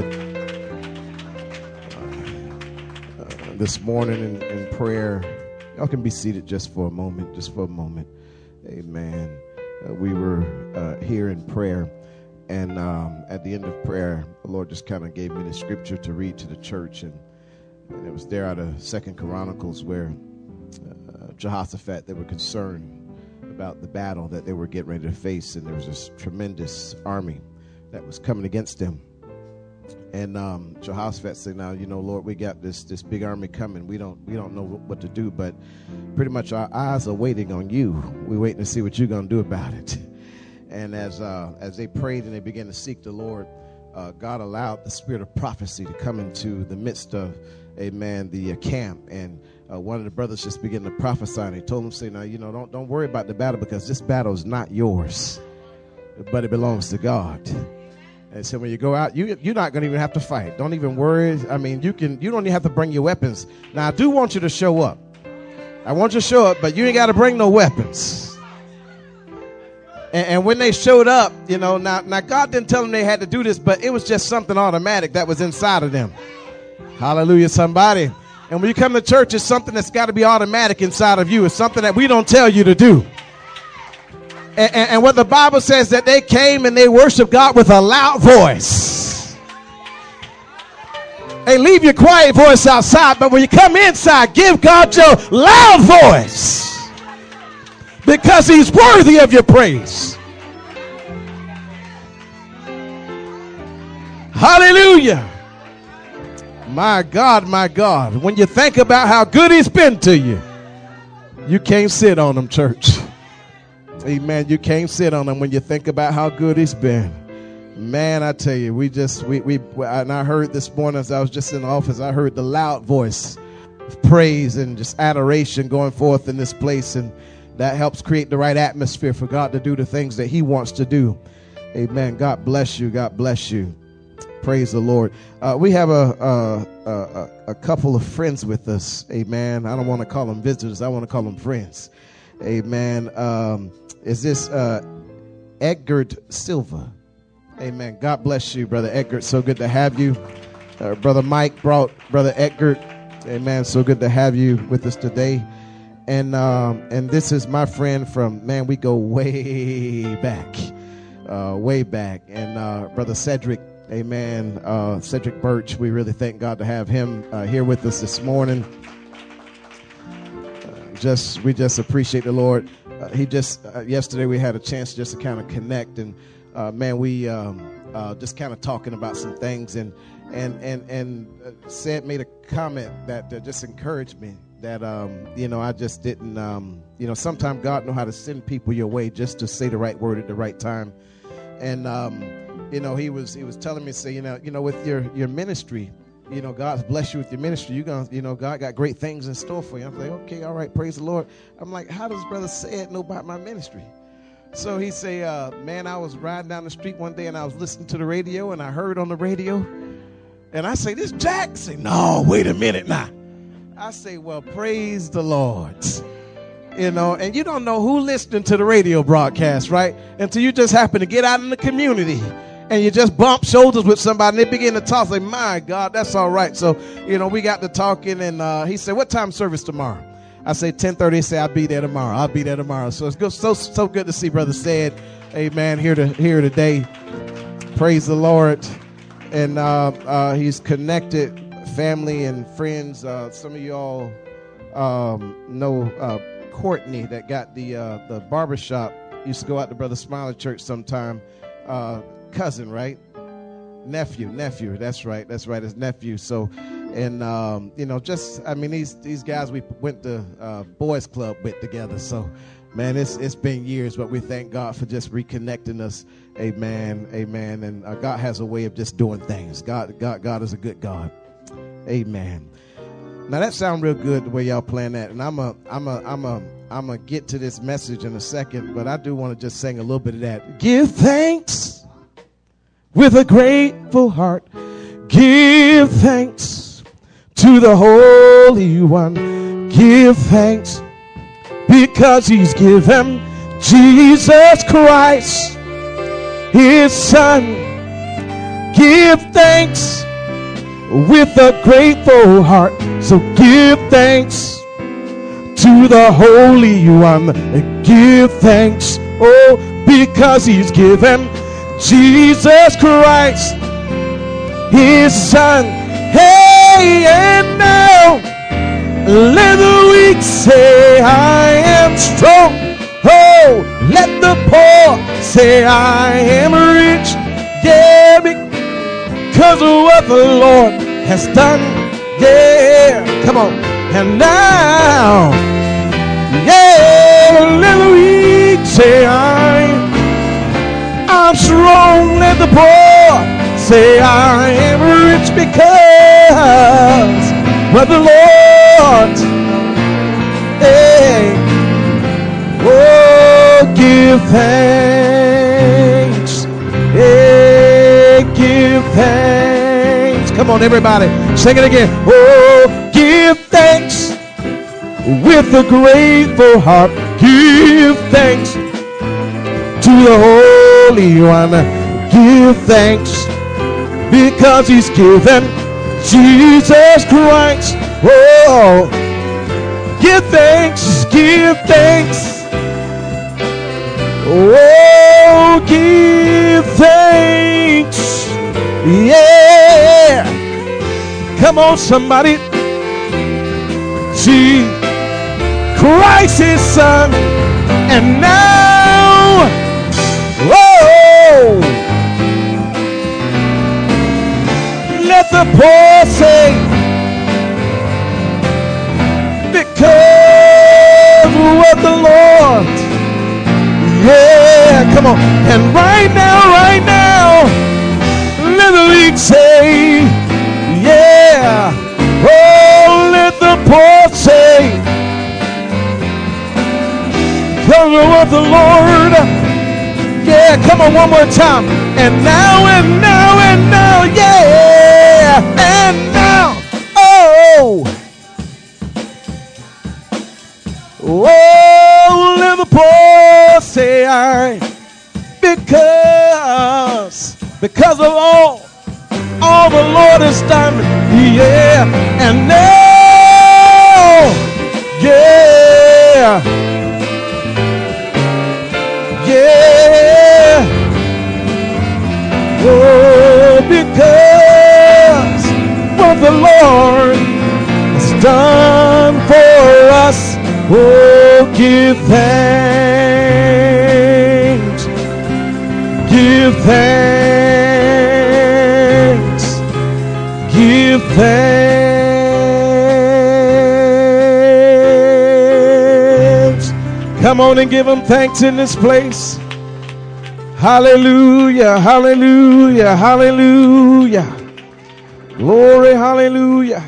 uh, this morning in, in prayer, y'all can be seated just for a moment, just for a moment. Amen. Uh, we were uh, here in prayer, and um, at the end of prayer, the Lord just kind of gave me the scripture to read to the church, and, and it was there out of Second Chronicles where uh, Jehoshaphat, they were concerned about the battle that they were getting ready to face, and there was this tremendous army that was coming against them. And um, Jehoshaphat said, "Now, you know, Lord, we got this this big army coming. We don't we don't know what to do, but pretty much our eyes are waiting on you. We're waiting to see what you're going to do about it." And as uh, as they prayed and they began to seek the Lord, uh, God allowed the spirit of prophecy to come into the midst of, amen, the uh, camp. And uh, one of the brothers just began to prophesy, and he told him, say, "Now, you know, don't don't worry about the battle, because this battle is not yours, but it belongs to God." And so when you go out, you, you're not going to even have to fight. Don't even worry. I mean, you can. You don't even have to bring your weapons. Now, I do want you to show up. I want you to show up, but you ain't got to bring no weapons. And, and when they showed up, you know, now, now God didn't tell them they had to do this, but it was just something automatic that was inside of them. Hallelujah, somebody. And when you come to church, it's something that's got to be automatic inside of you. It's something that we don't tell you to do. And, and, and what the Bible says, that they came and they worshiped God with a loud voice. Hey, leave your quiet voice outside, but when you come inside, give God your loud voice, because he's worthy of your praise. Hallelujah. My God, my God. When you think about how good he's been to you, you can't sit on him, church. Amen. You can't sit on him when you think about how good he's been. Man, I tell you, we just, we, we, and I heard this morning as I was just in the office, I heard the loud voice of praise and just adoration going forth in this place. And that helps create the right atmosphere for God to do the things that he wants to do. Amen. God bless you. God bless you. Praise the Lord. Uh, we have a, a, a, a couple of friends with us. Amen. I don't want to call them visitors. I want to call them friends. Amen. Um, is this uh, Edgar Silva? Amen. God bless you, Brother Edgar. So good to have you. Uh, Brother Mike brought Brother Edgar. Amen. So good to have you with us today. And um, and this is my friend from, man, we go way back. Uh, way back. And uh, Brother Cedric. Amen. Uh, Cedric Birch, we really thank God to have him uh, here with us this morning. Uh, just we just appreciate the Lord. Uh, he just uh, yesterday we had a chance just to kind of connect, and uh, man, we um, uh, just kind of talking about some things, and and and and uh, said made a comment that uh, just encouraged me. That um, you know, I just didn't. Um, you know, sometimes God know how to send people your way just to say the right word at the right time, and. Um, You know, he was he was telling me, say, you know, you know, with your, your ministry, you know, God's blessed you with your ministry. You're going to, you know, God got great things in store for you. I'm like, okay, all right, praise the Lord. I'm like, how does Brother Said know about my ministry? So he say, uh, man, I was riding down the street one day and I was listening to the radio and I heard on the radio. And I say, this Jack? I say, no, wait a minute now. I say, well, praise the Lord. You know, and you don't know who listening to the radio broadcast, right? Until you just happen to get out in the community. And you just bump shoulders with somebody and they begin to talk. Say, my God, that's all right. So, you know, we got to talking and uh, he said, what time service tomorrow? I say ten thirty. He said, I'll be there tomorrow. I'll be there tomorrow. So it's good, so so good to see Brother Said, amen, here to here today. Praise the Lord. And uh, uh, he's connected family and friends. Uh, some of y'all um, know uh, Courtney that got the uh, the barbershop. Used to go out to Brother Smiley Church sometime. Uh, cousin, right? Nephew, nephew. That's right. That's right. His nephew. So, and um, you know, just I mean, these these guys we went to uh, boys club with together. So, man, it's it's been years, but we thank God for just reconnecting us. Amen. Amen. And uh, God has a way of just doing things. God, God, God is a good God. Amen. Now that sounds real good the way y'all playing that, and I'm a I'm a I'm a I'm gonna get to this message in a second, but I do want to just sing a little bit of that. Give thanks. With a grateful heart, give thanks to the Holy One. Give thanks because he's given Jesus Christ, his Son. Give thanks with a grateful heart. So give thanks to the Holy One. Give thanks, oh, because he's given Jesus Christ, his Son. Hey, and now let the weak say I am strong. Oh, let the poor say I am rich. Yeah, because of what the Lord has done. Yeah, come on. And now, yeah, let the weak say I am I'm strong. Let the poor say I am rich, because what the Lord, hey, oh, give thanks, hey, Come on, everybody. Sing it again. Oh, give thanks with a grateful heart. Give thanks to the Holy One. Give thanks because he's given Jesus Christ. Oh, give thanks, give thanks. Oh, give thanks. Yeah. Come on, somebody. See, Christ his son. And now, oh, let the poor say, because of the Lord. Yeah, come on. And right now, right now, let the weak say, yeah. Oh, let the poor say, because of the Lord. Yeah, come on, one more time. And now, and now, and now, yeah. And now, oh. Oh, let the poor say, I, because, because of all, all the Lord has done, yeah, and now, yeah, yeah, oh, because what the Lord has done for us. Oh, give thanks, give thanks, give thanks. Come on and give him thanks in this place. Hallelujah, hallelujah, hallelujah. Glory, hallelujah.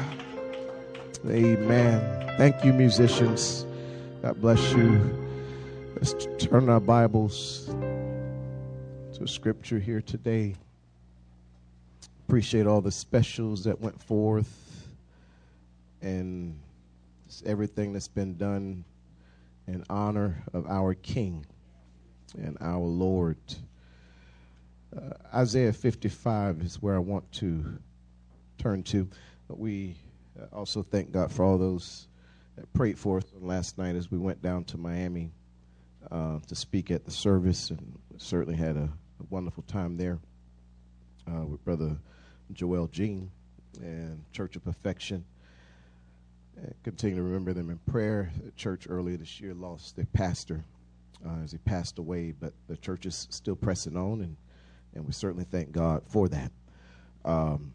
Amen. Thank you, musicians. God bless you. Let's turn our Bibles to scripture here today. Appreciate all the specials that went forth and everything that's been done in honor of our King and our Lord. Uh, Isaiah fifty-five is where I want to turn to. But we also thank God for all those that prayed for us last night as we went down to Miami uh, to speak at the service, and certainly had a, a wonderful time there uh, with Brother Joel Jean and Church of Perfection. And continue to remember them in prayer. The church earlier this year lost their pastor uh, as he passed away, but the church is still pressing on, and, and we certainly thank God for that. Um,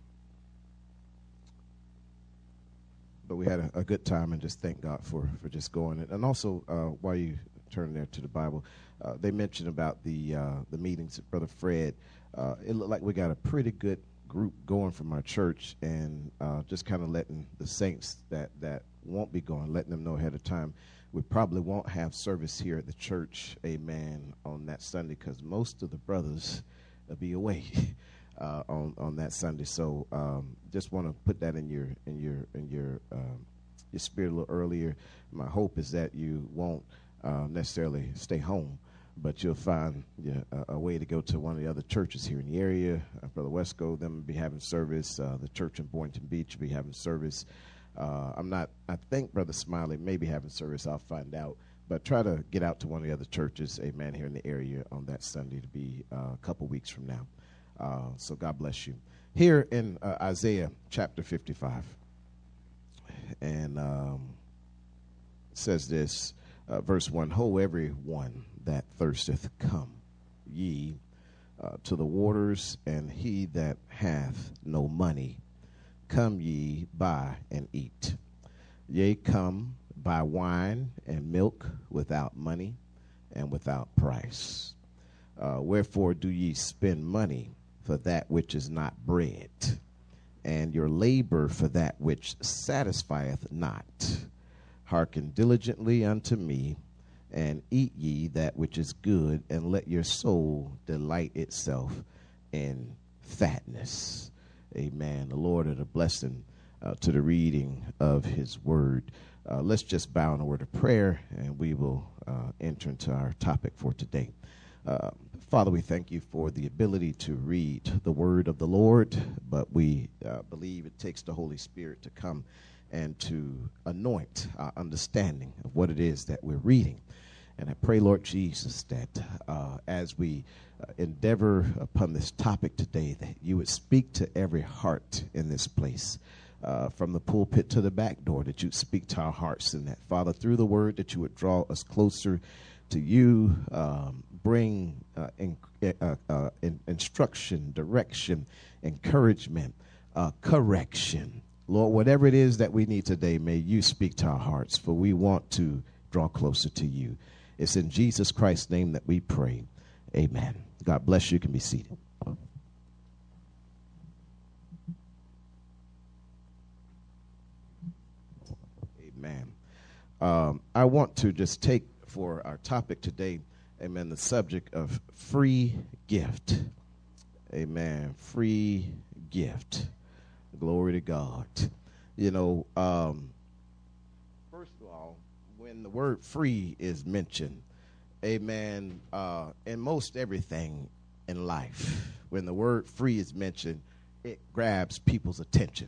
But we had a, a good time, and just thank God for, for just going. And also, uh, while you turn there to the Bible, uh, they mentioned about the uh, the meetings with Brother Fred. Uh, it looked like we got a pretty good group going from our church, and uh, just kind of letting the saints that, that won't be going, letting them know ahead of time. We probably won't have service here at the church, amen, on that Sunday, because most of the brothers will be away. Uh, on on that Sunday, so um, just want to put that in your in your in your um, your spirit a little earlier. My hope is that you won't uh, necessarily stay home, but you'll find yeah, a, a way to go to one of the other churches here in the area. Uh, Brother Wesco, them will be having service. Uh, the church in Boynton Beach will be having service. Uh, I'm not. I think Brother Smiley may be having service. I'll find out. But try to get out to one of the other churches, amen, here in the area on that Sunday to be uh, a couple weeks from now. Uh, so God bless you. Here in uh, Isaiah chapter fifty-five, and um, it says this, uh, verse one, Ho, every one that thirsteth, come ye uh, to the waters, and he that hath no money, come ye, buy and eat. Yea, come, buy wine and milk without money and without price. Uh, wherefore do ye spend money for that which is not bread, and your labor for that which satisfieth not? Hearken diligently unto me, and eat ye that which is good, and let your soul delight itself in fatness. Amen. The Lord is a blessing uh, to the reading of his word. Uh, let's just bow in a word of prayer, and we will uh, enter into our topic for today. Uh, Father, we thank you for the ability to read the word of the Lord, but we uh, believe it takes the Holy Spirit to come and to anoint our understanding of what it is that we're reading. And I pray, Lord Jesus, that uh, as we uh, endeavor upon this topic today, that you would speak to every heart in this place. Uh, from the pulpit to the back door, that you'd speak to our hearts, and that, Father, through the word, that you would draw us closer to you, um, bring uh, in, uh, uh, in, instruction, direction, encouragement, uh, correction. Lord, whatever it is that we need today, may you speak to our hearts, for we want to draw closer to you. It's in Jesus Christ's name that we pray. Amen. God bless you. You can be seated. Amen. Um, I want to just take for our topic today, amen, the subject of free gift. Amen. Free gift. Glory to God. You know, um, first of all, when the word free is mentioned, amen, uh, in most everything in life, when the word free is mentioned, it grabs people's attention.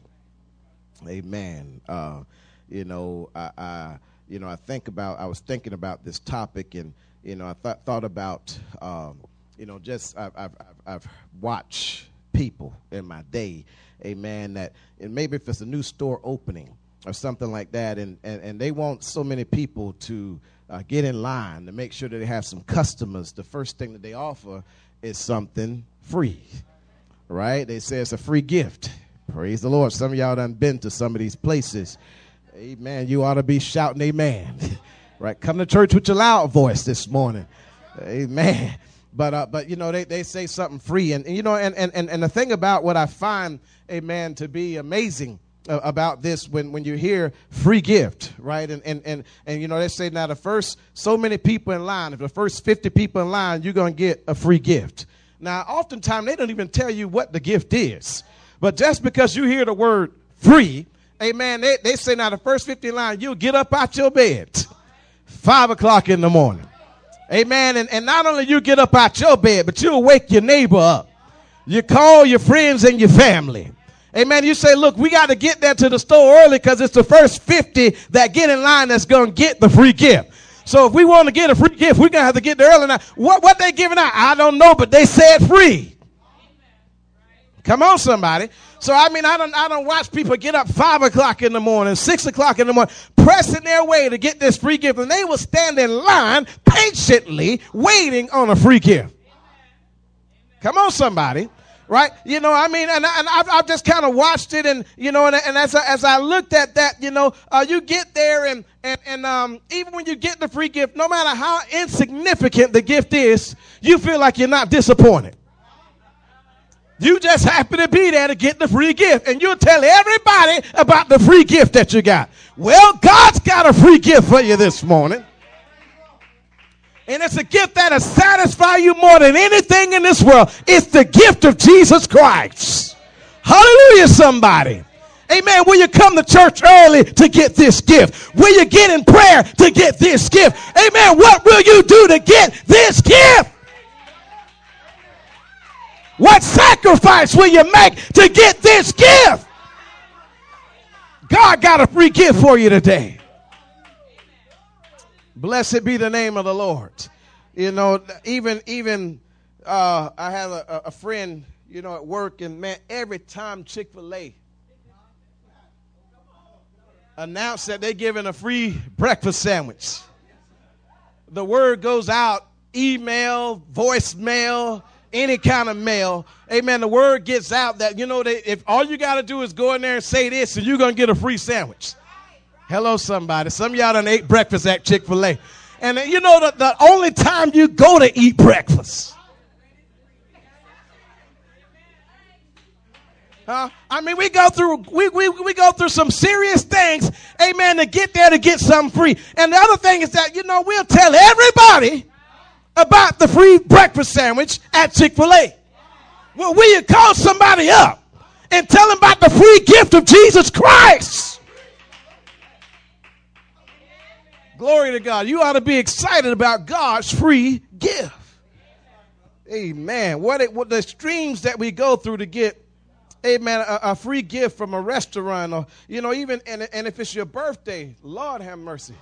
Amen. Uh, You know, I, I, you know, I think about, I was thinking about this topic, and, you know, I th- thought about, um, you know, just, I've, I've, I've watched people in my day, amen, that, and maybe if it's a new store opening or something like that, and, and, and they want so many people to uh, get in line to make sure that they have some customers, the first thing that they offer is something free, right? They say it's a free gift. Praise the Lord. Some of y'all done been to some of these places. Amen. You ought to be shouting amen. Right? Come to church with your loud voice this morning. Amen. But, uh, but you know, they, they say something free. And, and you know, and, and, and the thing about what I find, amen, to be amazing uh, about this when, when you hear free gift, right? And, and, and, and, you know, they say now the first so many people in line, if the first fifty people in line, you're going to get a free gift. Now, oftentimes they don't even tell you what the gift is. But just because you hear the word free, amen, they, they say now the first fifty in line, you'll get up out your bed five o'clock in the morning. Amen. And, and not only you get up out your bed, but you'll wake your neighbor up. You call your friends and your family. Amen. You say, look, we got to get there to the store early because it's the first fifty that get in line that's going to get the free gift. So if we want to get a free gift, we're going to have to get there early. Now, what, what they giving out? I don't know, but they said free. Come on, somebody. So, I mean, I don't, I don't watch people get up five o'clock in the morning, six o'clock in the morning, pressing their way to get this free gift. And they will stand in line patiently waiting on a free gift. Come on, somebody. Right? You know, I mean, and, and I've, I've just kind of watched it. And, you know, and, and as, I, as I looked at that, you know, uh, you get there and, and, and um, even when you get the free gift, no matter how insignificant the gift is, you feel like you're not disappointed. You just happen to be there to get the free gift. And you'll tell everybody about the free gift that you got. Well, God's got a free gift for you this morning. And it's a gift that'll satisfy you more than anything in this world. It's the gift of Jesus Christ. Hallelujah, somebody. Amen. Will you come to church early to get this gift? Will you get in prayer to get this gift? Amen. What will you do to get this gift? What sacrifice will you make to get this gift? God got a free gift for you today. Blessed be the name of the Lord. You know, even even uh, I have a, a friend, you know, at work, and man, every time Chick-fil-A announced that they're giving a free breakfast sandwich, the word goes out, email, voicemail, any kind of mail, amen, the word gets out that, you know, they, if all you got to do is go in there and say this, and you're going to get a free sandwich. Hello, somebody. Some of y'all done ate breakfast at Chick-fil-A. And, uh, you know, the, the only time you go to eat breakfast. Huh? I mean, we go through we, we, we go through some serious things, amen, to get there to get something free. And the other thing is that, you know, we'll tell everybody about the free breakfast sandwich at Chick-fil-A. Well, will you call somebody up and tell them about the free gift of Jesus Christ. Glory to God. You ought to be excited about God's free gift. Amen. What, it, what the streams that we go through to get, amen, a, a free gift from a restaurant, or, you know, even, and, and if it's your birthday, Lord have mercy.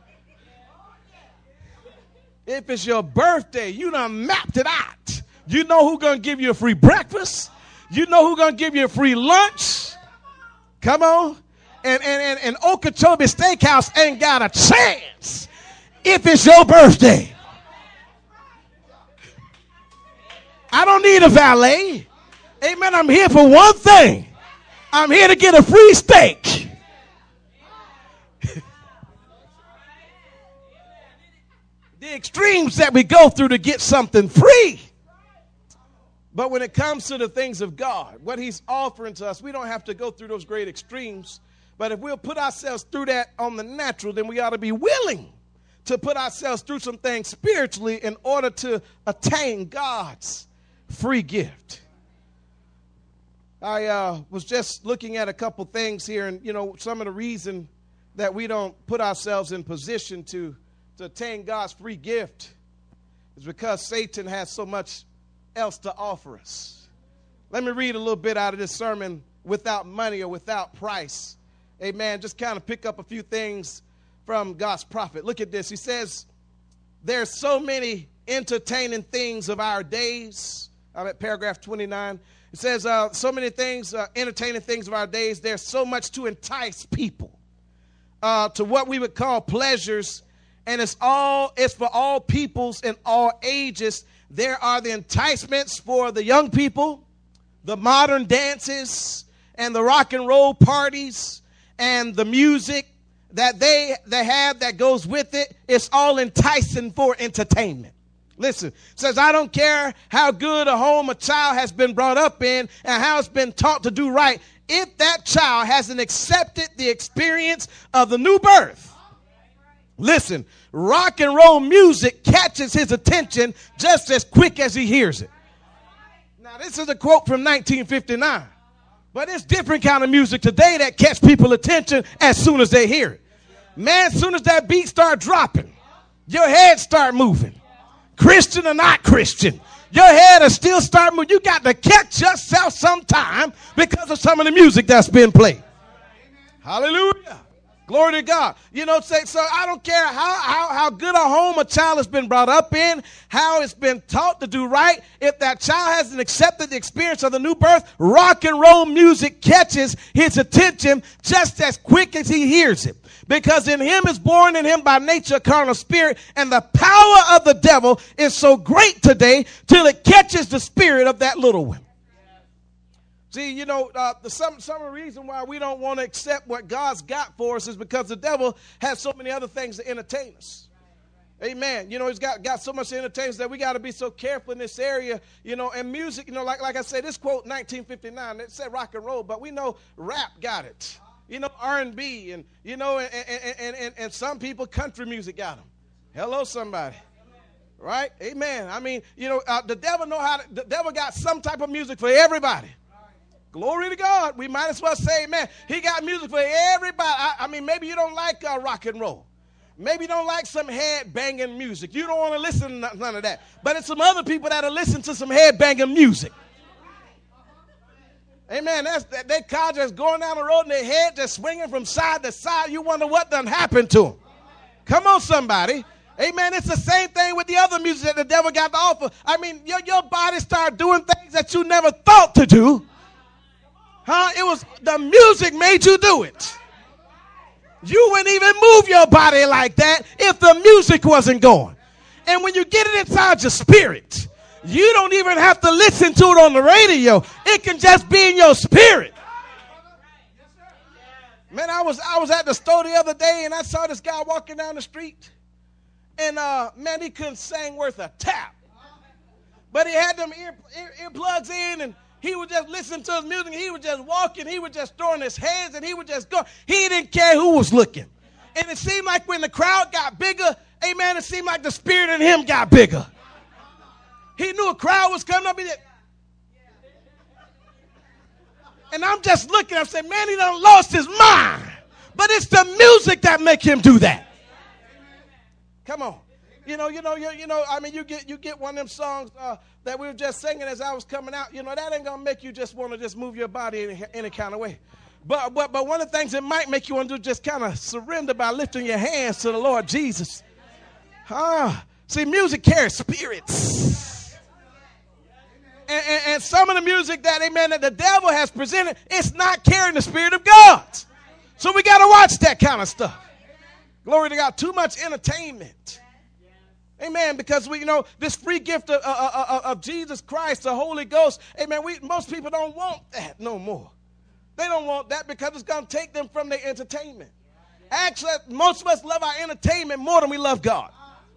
If it's your birthday, you done mapped it out. You know who's going to give you a free breakfast. You know who's going to give you a free lunch. Come on. And, and, and, and Okeechobee Steakhouse ain't got a chance if it's your birthday. I don't need a valet. Amen. I'm here for one thing. I'm here to get a free steak. The extremes that we go through to get something free. But when it comes to the things of God, what he's offering to us, we don't have to go through those great extremes. But if we'll put ourselves through that on the natural, then we ought to be willing to put ourselves through some things spiritually in order to attain God's free gift. I uh, was just looking at a couple things here, and, you know, some of the reason that we don't put ourselves in position to, to attain God's free gift is because Satan has so much else to offer us. Let me read a little bit out of this sermon, Without Money or Without Price. Amen. Just kind of pick up a few things from God's prophet. Look at this. He says, there's so many entertaining things of our days. I'm at paragraph twenty-nine. It says, uh, so many things, uh, entertaining things of our days. There's so much to entice people uh, to what we would call pleasures. And it's all, it's for all peoples and all ages. There are the enticements for the young people, the modern dances, and the rock and roll parties, and the music that they, they have that goes with it. It's all enticing for entertainment. Listen, it says, I don't care how good a home a child has been brought up in and how it's been taught to do right. If that child hasn't accepted the experience of the new birth, listen, rock and roll music catches his attention just as quick as he hears it. Now, this is a quote from nineteen fifty-nine. But it's different kind of music today that catch people's attention as soon as they hear it. Man, as soon as that beat start dropping, your head start moving. Christian or not Christian, your head will still start moving. You got to catch yourself sometime because of some of the music that's been played. Hallelujah. Glory to God. You know, say, so I don't care how, how, how good a home a child has been brought up in, how it's been taught to do right. If that child hasn't accepted the experience of the new birth, rock and roll music catches his attention just as quick as he hears it. Because in him is born in him by nature a carnal spirit, and the power of the devil is so great today till it catches the spirit of that little one. See, you know, uh, the, some, some reason why we don't want to accept what God's got for us is because the devil has so many other things to entertain us. Amen. You know, he's got, got so much to entertain us that we got to be so careful in this area, you know, and music, you know, like, like I said, this quote, nineteen fifty-nine, it said rock and roll, but we know rap got it. You know, R and B, and, you know, and, and, and, and some people, country music got them. Hello, somebody. Right? Amen. I mean, you know, uh, the devil know how to, the devil got some type of music for everybody. Glory to God. We might as well say, man, he got music for everybody. I, I mean, maybe you don't like uh, rock and roll. Maybe you don't like some head-banging music. You don't want to listen to none of that. But it's some other people that'll listen to some head-banging music. Amen. That's, that, they car just going down the road and their head just swinging from side to side. You wonder what done happened to them. Come on, somebody. Amen. It's the same thing with the other music that the devil got to offer. I mean, your, your body started doing things that you never thought to do. Huh? It was the music made you do it. You wouldn't even move your body like that if the music wasn't going. And when you get it inside your spirit, you don't even have to listen to it on the radio. It can just be in your spirit. Man, I was I was at the store the other day and I saw this guy walking down the street. And, uh, man, he couldn't sing worth a tap. But he had them ear, ear, earplugs in, and he would just listen to his music. He was just walking. He was just throwing his hands, and he would just go. He didn't care who was looking. And it seemed like when the crowd got bigger, amen, it seemed like the spirit in him got bigger. He knew a crowd was coming up. He did. And I'm just looking, I'm saying, man, he done lost his mind. But it's the music that make him do that. Come on. You know, you know, you, you know, I mean, you get you get one of them songs uh, that we were just singing as I was coming out. You know, that ain't going to make you just want to just move your body in any kind of way. But, but, but one of the things that might make you want to do just kind of surrender by lifting your hands to the Lord Jesus. Ah, see, music carries spirits. And, and, and some of the music that, amen, that the devil has presented, it's not carrying the Spirit of God. So we got to watch that kind of stuff. Glory to God. Too much entertainment. Amen. Because we, you know, this free gift of, uh, uh, of Jesus Christ, the Holy Ghost. Amen. We, most people don't want that no more. They don't want that because it's going to take them from their entertainment. Actually, most of us love our entertainment more than we love God.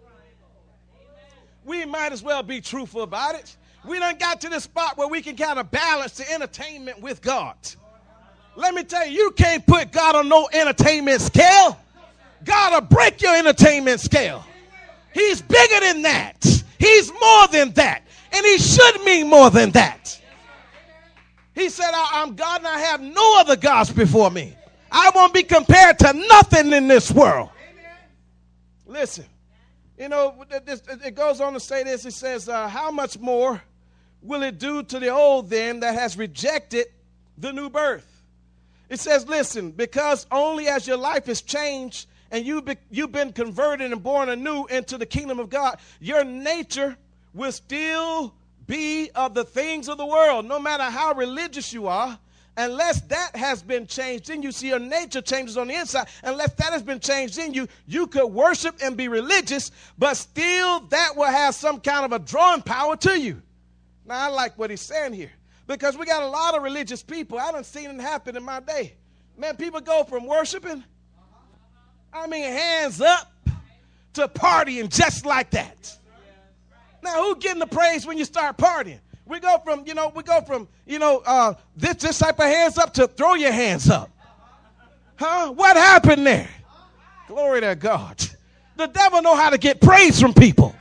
We might as well be truthful about it. We done got to this spot where we can kind of balance the entertainment with God. Let me tell you, you can't put God on no entertainment scale. God will break your entertainment scale. He's bigger than that. He's more than that. And he should mean more than that. He said, I'm God and I have no other gods before me. I won't be compared to nothing in this world. Listen, you know, it goes on to say this. It says, uh, how much more will it do to the old then that has rejected the new birth? It says, listen, because only as your life is changed and you've been, you've been converted and born anew into the kingdom of God, your nature will still be of the things of the world, no matter how religious you are. Unless that has been changed in you, see, your nature changes on the inside. Unless that has been changed in you, you could worship and be religious, but still that will have some kind of a drawing power to you. Now, I like what he's saying here, because we got a lot of religious people. I done seen it happen in my day. Man, people go from worshiping, I mean, hands up, to partying just like that. Now, who getting the praise when you start partying? We go from, you know, we go from, you know, uh, this, this type of hands up to throw your hands up. Huh? What happened there? Glory to God. The devil know how to get praise from people.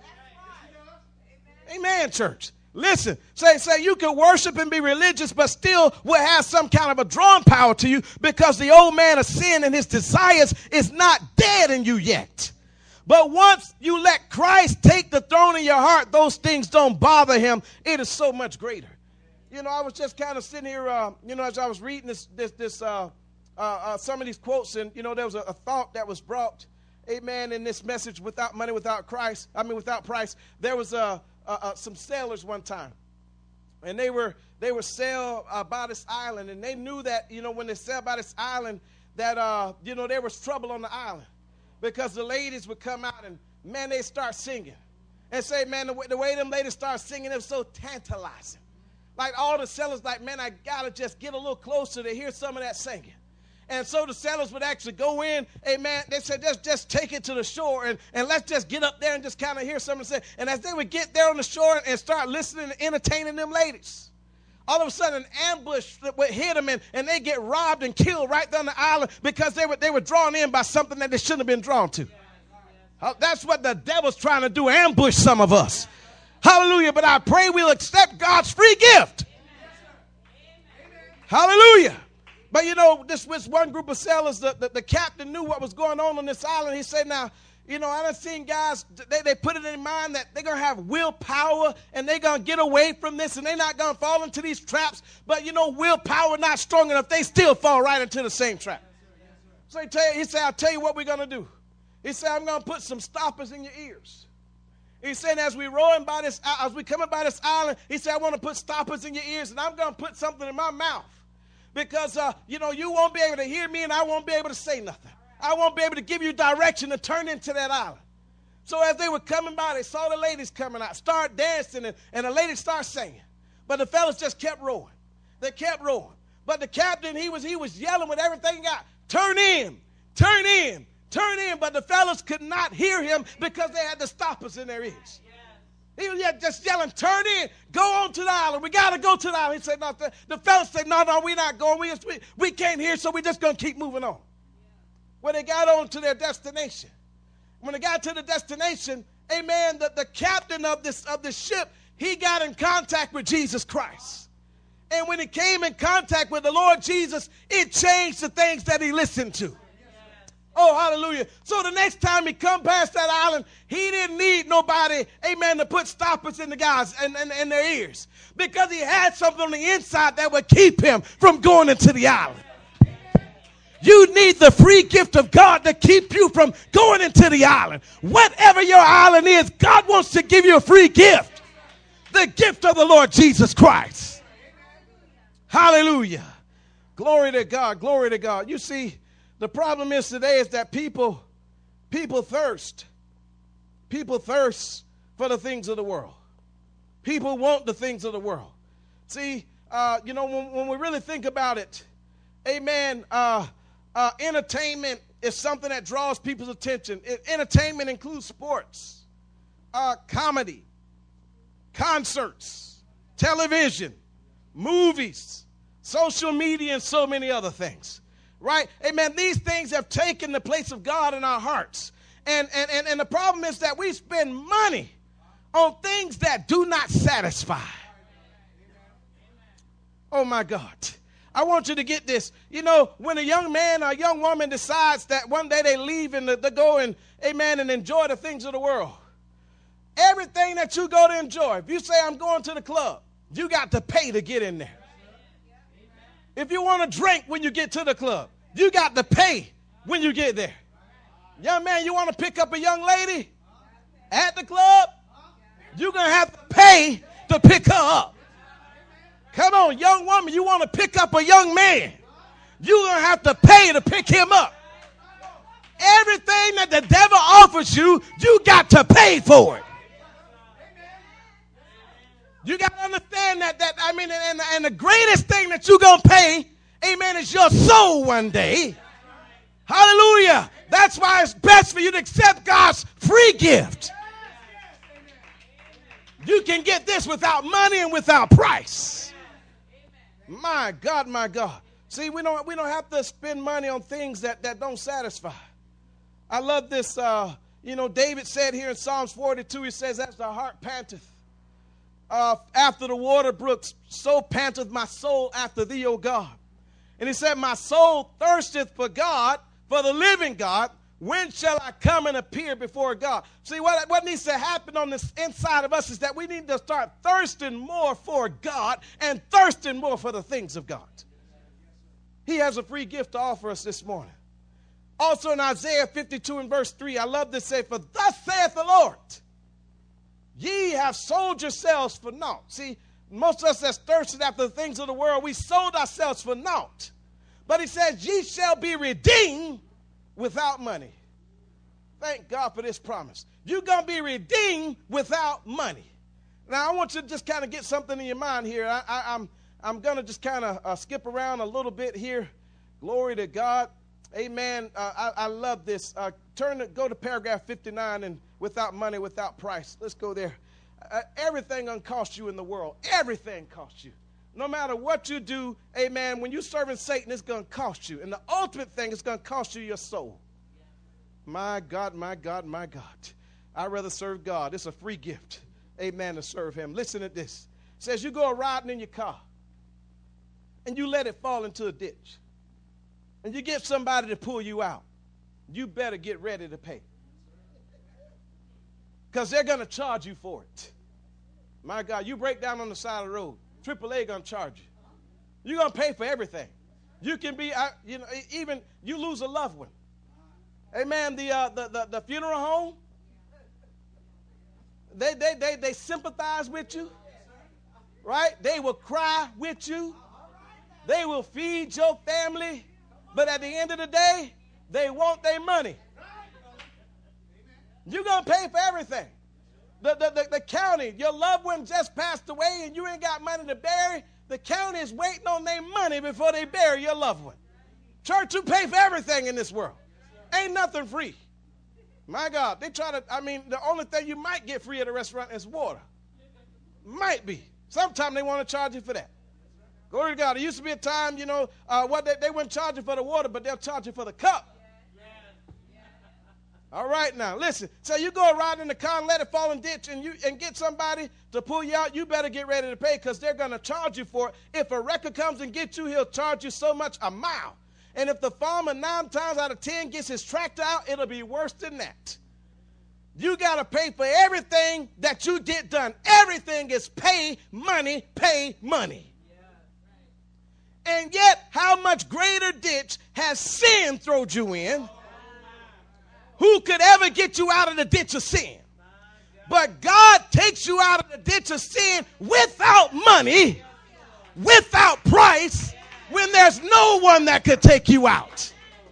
Amen, church. Listen, say, say you can worship and be religious, but still will have some kind of a drawing power to you because the old man of sin and his desires is not dead in you yet. But once you let Christ take the throne in your heart, those things don't bother him. It is so much greater. You know, I was just kind of sitting here, uh, you know, as I was reading this, this, this, uh, uh, uh, some of these quotes, and, you know, there was a, a thought that was brought, amen, in this message, without money, without Christ, I mean, without price. There was uh, uh, uh, some sailors one time, and they were, they were sail uh, by this island, and they knew that, you know, when they sailed by this island, that, uh, you know, there was trouble on the island. Because the ladies would come out and, man, they start singing. And say, man, the way, the way them ladies start singing, it was so tantalizing. Like all the sailors, like, man, I got to just get a little closer to hear some of that singing. And so the sailors would actually go in, hey, man, they said, just, just take it to the shore and, and let's just get up there and just kind of hear something say. And as they would get there on the shore and start listening and entertaining them ladies, all of a sudden, an ambush would hit them, and, and they get robbed and killed right there on the island because they were, they were drawn in by something that they shouldn't have been drawn to. Uh, that's what the devil's trying to do, ambush some of us. Hallelujah. But I pray we'll accept God's free gift. Hallelujah. But, you know, this was one group of sailors, the, the, the captain knew what was going on on this island. He said, now, you know, I done seen guys, they, they put it in mind that they're going to have willpower and they're going to get away from this and they're not going to fall into these traps. But, you know, willpower not strong enough. They still fall right into the same trap. So he, tell you, he said, I'll tell you what we're going to do. He said, I'm going to put some stoppers in your ears. He said, as we rowing by this, as we coming by this island, he said, I want to put stoppers in your ears and I'm going to put something in my mouth. Because, uh, you know, you won't be able to hear me and I won't be able to say nothing. I won't be able to give you direction to turn into that island. So as they were coming by, they saw the ladies coming out, start dancing, and, and the ladies start singing. But the fellas just kept rowing. They kept rowing. But the captain, he was he was yelling with everything he got, turn in, turn in, turn in. But the fellas could not hear him because they had the stoppers in their ears. He was just yelling, turn in, go on to the island. We got to go to the island. He said, no. The, the fellas said, no, no, we're not going. We, just, we, we can't hear, so we're just going to keep moving on. When they got on to their destination. When they got to the destination, amen, the, the captain of this of the ship, he got in contact with Jesus Christ. And when he came in contact with the Lord Jesus, it changed the things that he listened to. Oh, hallelujah. So the next time he come past that island, he didn't need nobody, amen, to put stoppers in the guys and in, in, in their ears. Because he had something on the inside that would keep him from going into the island. You need the free gift of God to keep you from going into the island. Whatever your island is, God wants to give you a free gift. The gift of the Lord Jesus Christ. Hallelujah. Glory to God. Glory to God. You see, the problem is today is that people, people thirst. People thirst for the things of the world. People want the things of the world. See, uh, you know, when, when we really think about it, amen, uh, uh, entertainment is something that draws people's attention. It, entertainment includes sports, uh, comedy, concerts, television, movies, social media, and so many other things. Right? Amen. These things have taken the place of God in our hearts. And, and, and, and the problem is that we spend money on things that do not satisfy. Oh, my God. I want you to get this. You know, when a young man or a young woman decides that one day they leave and they go and, amen, and enjoy the things of the world, everything that you go to enjoy, if you say I'm going to the club, you got to pay to get in there. If you want to drink when you get to the club, you got to pay when you get there. Young man, you want to pick up a young lady at the club, you're going to have to pay to pick her up. Come on, young woman, you want to pick up a young man, you're going to have to pay to pick him up. Everything that the devil offers you, you got to pay for it. You got to understand that, that I mean, and, and the greatest thing that you're going to pay, amen, is your soul one day. Hallelujah. That's why it's best for you to accept God's free gift. You can get this without money and without price. My God, my God. See, we don't, we don't have to spend money on things that, that don't satisfy. I love this. Uh, you know, David said here in Psalms forty-two, he says, as the heart panteth Uh, after the water brooks, so panteth my soul after thee, O God. And he said, my soul thirsteth for God, for the living God. When shall I come and appear before God? See, what, what needs to happen on this inside of us is that we need to start thirsting more for God and thirsting more for the things of God. He has a free gift to offer us this morning. Also in Isaiah fifty-two and verse three, I love to say, for thus saith the Lord, ye have sold yourselves for naught. See, most of us that's thirsted after the things of the world, we sold ourselves for naught. But he says, ye shall be redeemed without money. Thank God for this promise. You're going to be redeemed without money. Now, I want you to just kind of get something in your mind here. I, I, I'm, I'm going to just kind of uh, skip around a little bit here. Glory to God. Amen. Uh, I, I love this. Uh, turn to, go to paragraph fifty-nine and without money, without price. Let's go there. Uh, everything gonna cost you in the world. Everything costs you. No matter what you do, amen, when you're serving Satan, it's going to cost you. And the ultimate thing is going to cost you your soul. My God, my God, my God. I'd rather serve God. It's a free gift, amen, to serve him. Listen to this. It says you go riding in your car and you let it fall into a ditch. And you get somebody to pull you out. You better get ready to pay. Because they're going to charge you for it. My God, you break down on the side of the road. triple A going to charge you. You're going to pay for everything. You can be, uh, you know, even you lose a loved one. Amen. The, uh, the, the, the funeral home, they, they, they, they sympathize with you. Right? They will cry with you. They will feed your family. But at the end of the day, they want their money. You're going to pay for everything. The, the, the, the county, your loved one just passed away and you ain't got money to bury. The county is waiting on their money before they bury your loved one. Church, you pay for everything in this world. Ain't nothing free. My God, they try to, I mean, the only thing you might get free at a restaurant is water. Might be. Sometimes they want to charge you for that. Glory to God. There used to be a time, you know, uh, what they, they wouldn't charge you for the water, but they'll charge you for the cup. All right now, listen. So you go around in the car and let it fall in ditch and you and get somebody to pull you out, you better get ready to pay because they're going to charge you for it. If a wrecker comes and gets you, he'll charge you so much a mile. And if the farmer nine times out of ten gets his tractor out, it'll be worse than that. You got to pay for everything that you get done. Everything is pay money, pay money. And yet, how much greater ditch has sin thrown you in? Who could ever get you out of the ditch of sin? But God takes you out of the ditch of sin without money, without price, when there's no one that could take you out.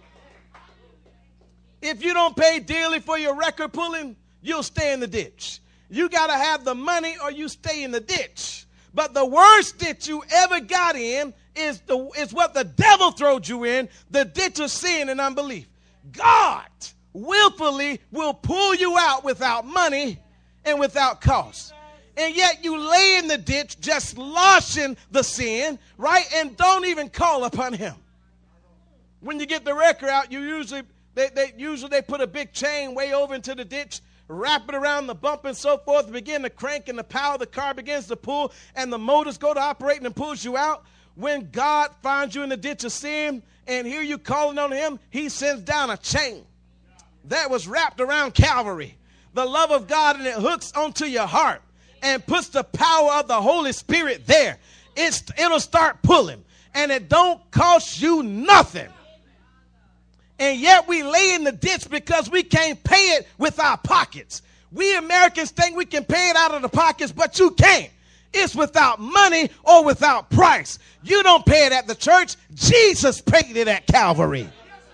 If you don't pay dearly for your record pulling, you'll stay in the ditch. You got to have the money or you stay in the ditch. But the worst ditch you ever got in is the is what the devil throws you in, the ditch of sin and unbelief. God willfully will pull you out without money and without cost. And yet you lay in the ditch just loshing the sin, right? And don't even call upon him. When you get the wrecker out, you usually they, they usually they put a big chain way over into the ditch, wrap it around the bump and so forth, begin to crank, and the power of the car begins to pull, and the motors go to operating and pulls you out. When God finds you in the ditch of sin and hear you calling on him, he sends down a chain that was wrapped around Calvary, the love of God, and it hooks onto your heart and puts the power of the Holy Spirit there. It's, it'll start pulling, and it don't cost you nothing. And yet we lay in the ditch because we can't pay it with our pockets. We Americans think we can pay it out of the pockets, but you can't. It's without money or without price. You don't pay it at the church. Jesus paid it at Calvary.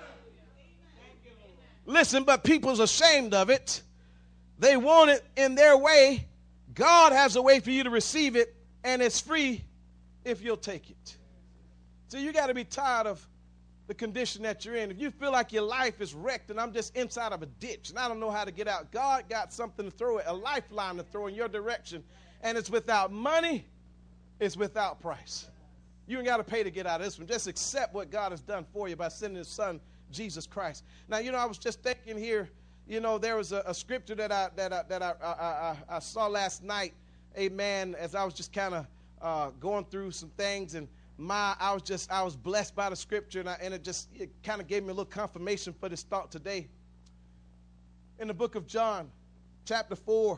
Listen, but people's ashamed of it. They want it in their way. God has a way for you to receive it, and it's free if you'll take it. So you got to be tired of the condition that you're in. If you feel like your life is wrecked and I'm just inside of a ditch and I don't know how to get out, God got something to throw it, a lifeline to throw in your direction. And it's without money, it's without price. You ain't got to pay to get out of this one. Just accept what God has done for you by sending his son, Jesus Christ. Now, you know, I was just thinking here, you know, there was a, a scripture that I that I, that I, I, I, I saw last night, amen, as I was just kind of uh, going through some things, and my I was just, I was blessed by the scripture, and, I, and it just it kind of gave me a little confirmation for this thought today. In the book of John, chapter four,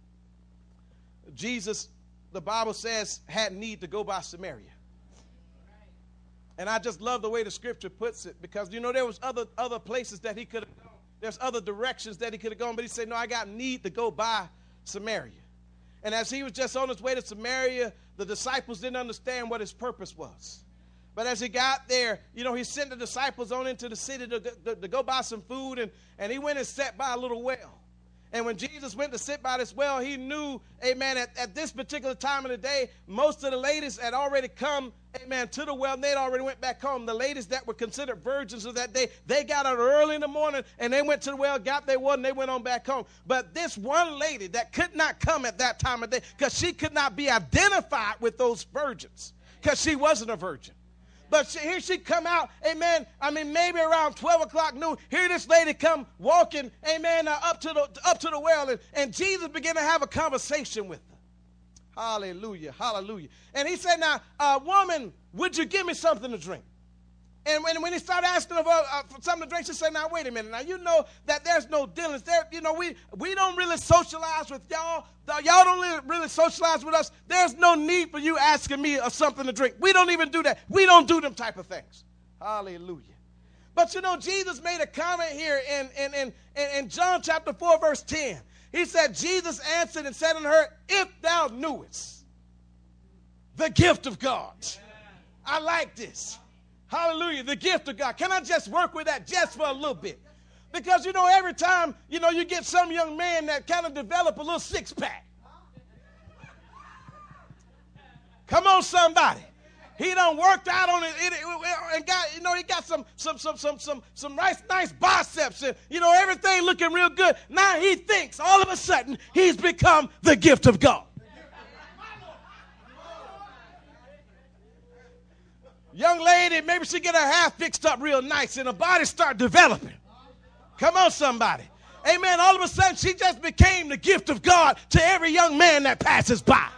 Jesus, the Bible says, had need to go by Samaria. And I just love the way the scripture puts it, because, you know, there was other other places that he could have gone. There's other directions that he could have gone, but he said, no, I got need to go by Samaria. And as he was just on his way to Samaria, the disciples didn't understand what his purpose was. But as he got there, you know, he sent the disciples on into the city to, to, to go buy some food, and, and he went and sat by a little well. And when Jesus went to sit by this well, he knew, amen, at, at this particular time of the day, most of the ladies had already come, amen, to the well, and they'd already went back home. The ladies that were considered virgins of that day, they got out early in the morning, and they went to the well, got their water, and they went on back home. But this one lady that could not come at that time of day, because she could not be identified with those virgins, because she wasn't a virgin. But she, here she come out, amen, I mean, maybe around twelve o'clock noon. Here this lady come walking, amen, uh, up to the up to the well. And, and Jesus began to have a conversation with her. Hallelujah, hallelujah. And he said, now, uh, woman, would you give me something to drink? And when, when he started asking her uh, for something to drink, she said, now, wait a minute. Now, you know that there's no dealings. There, you know, we, we don't really socialize with y'all. Y'all don't really, really socialize with us. There's no need for you asking me of something to drink. We don't even do that. We don't do them type of things. Hallelujah. But, you know, Jesus made a comment here in, in, in, in John chapter four, verse ten. He said, Jesus answered and said unto her, if thou knewest the gift of God. I like this. Hallelujah, the gift of God. Can I just work with that just for a little bit? Because, you know, every time, you know, you get some young man that kind of develop a little six-pack. Come on, somebody. He done worked out on it, it, it and got, you know, he got some some some some some some nice nice biceps and, you know, everything looking real good. Now he thinks all of a sudden he's become the gift of God. Young lady, maybe she get her hair fixed up real nice and her body start developing. Come on, somebody. Amen. All of a sudden, she just became the gift of God to every young man that passes by.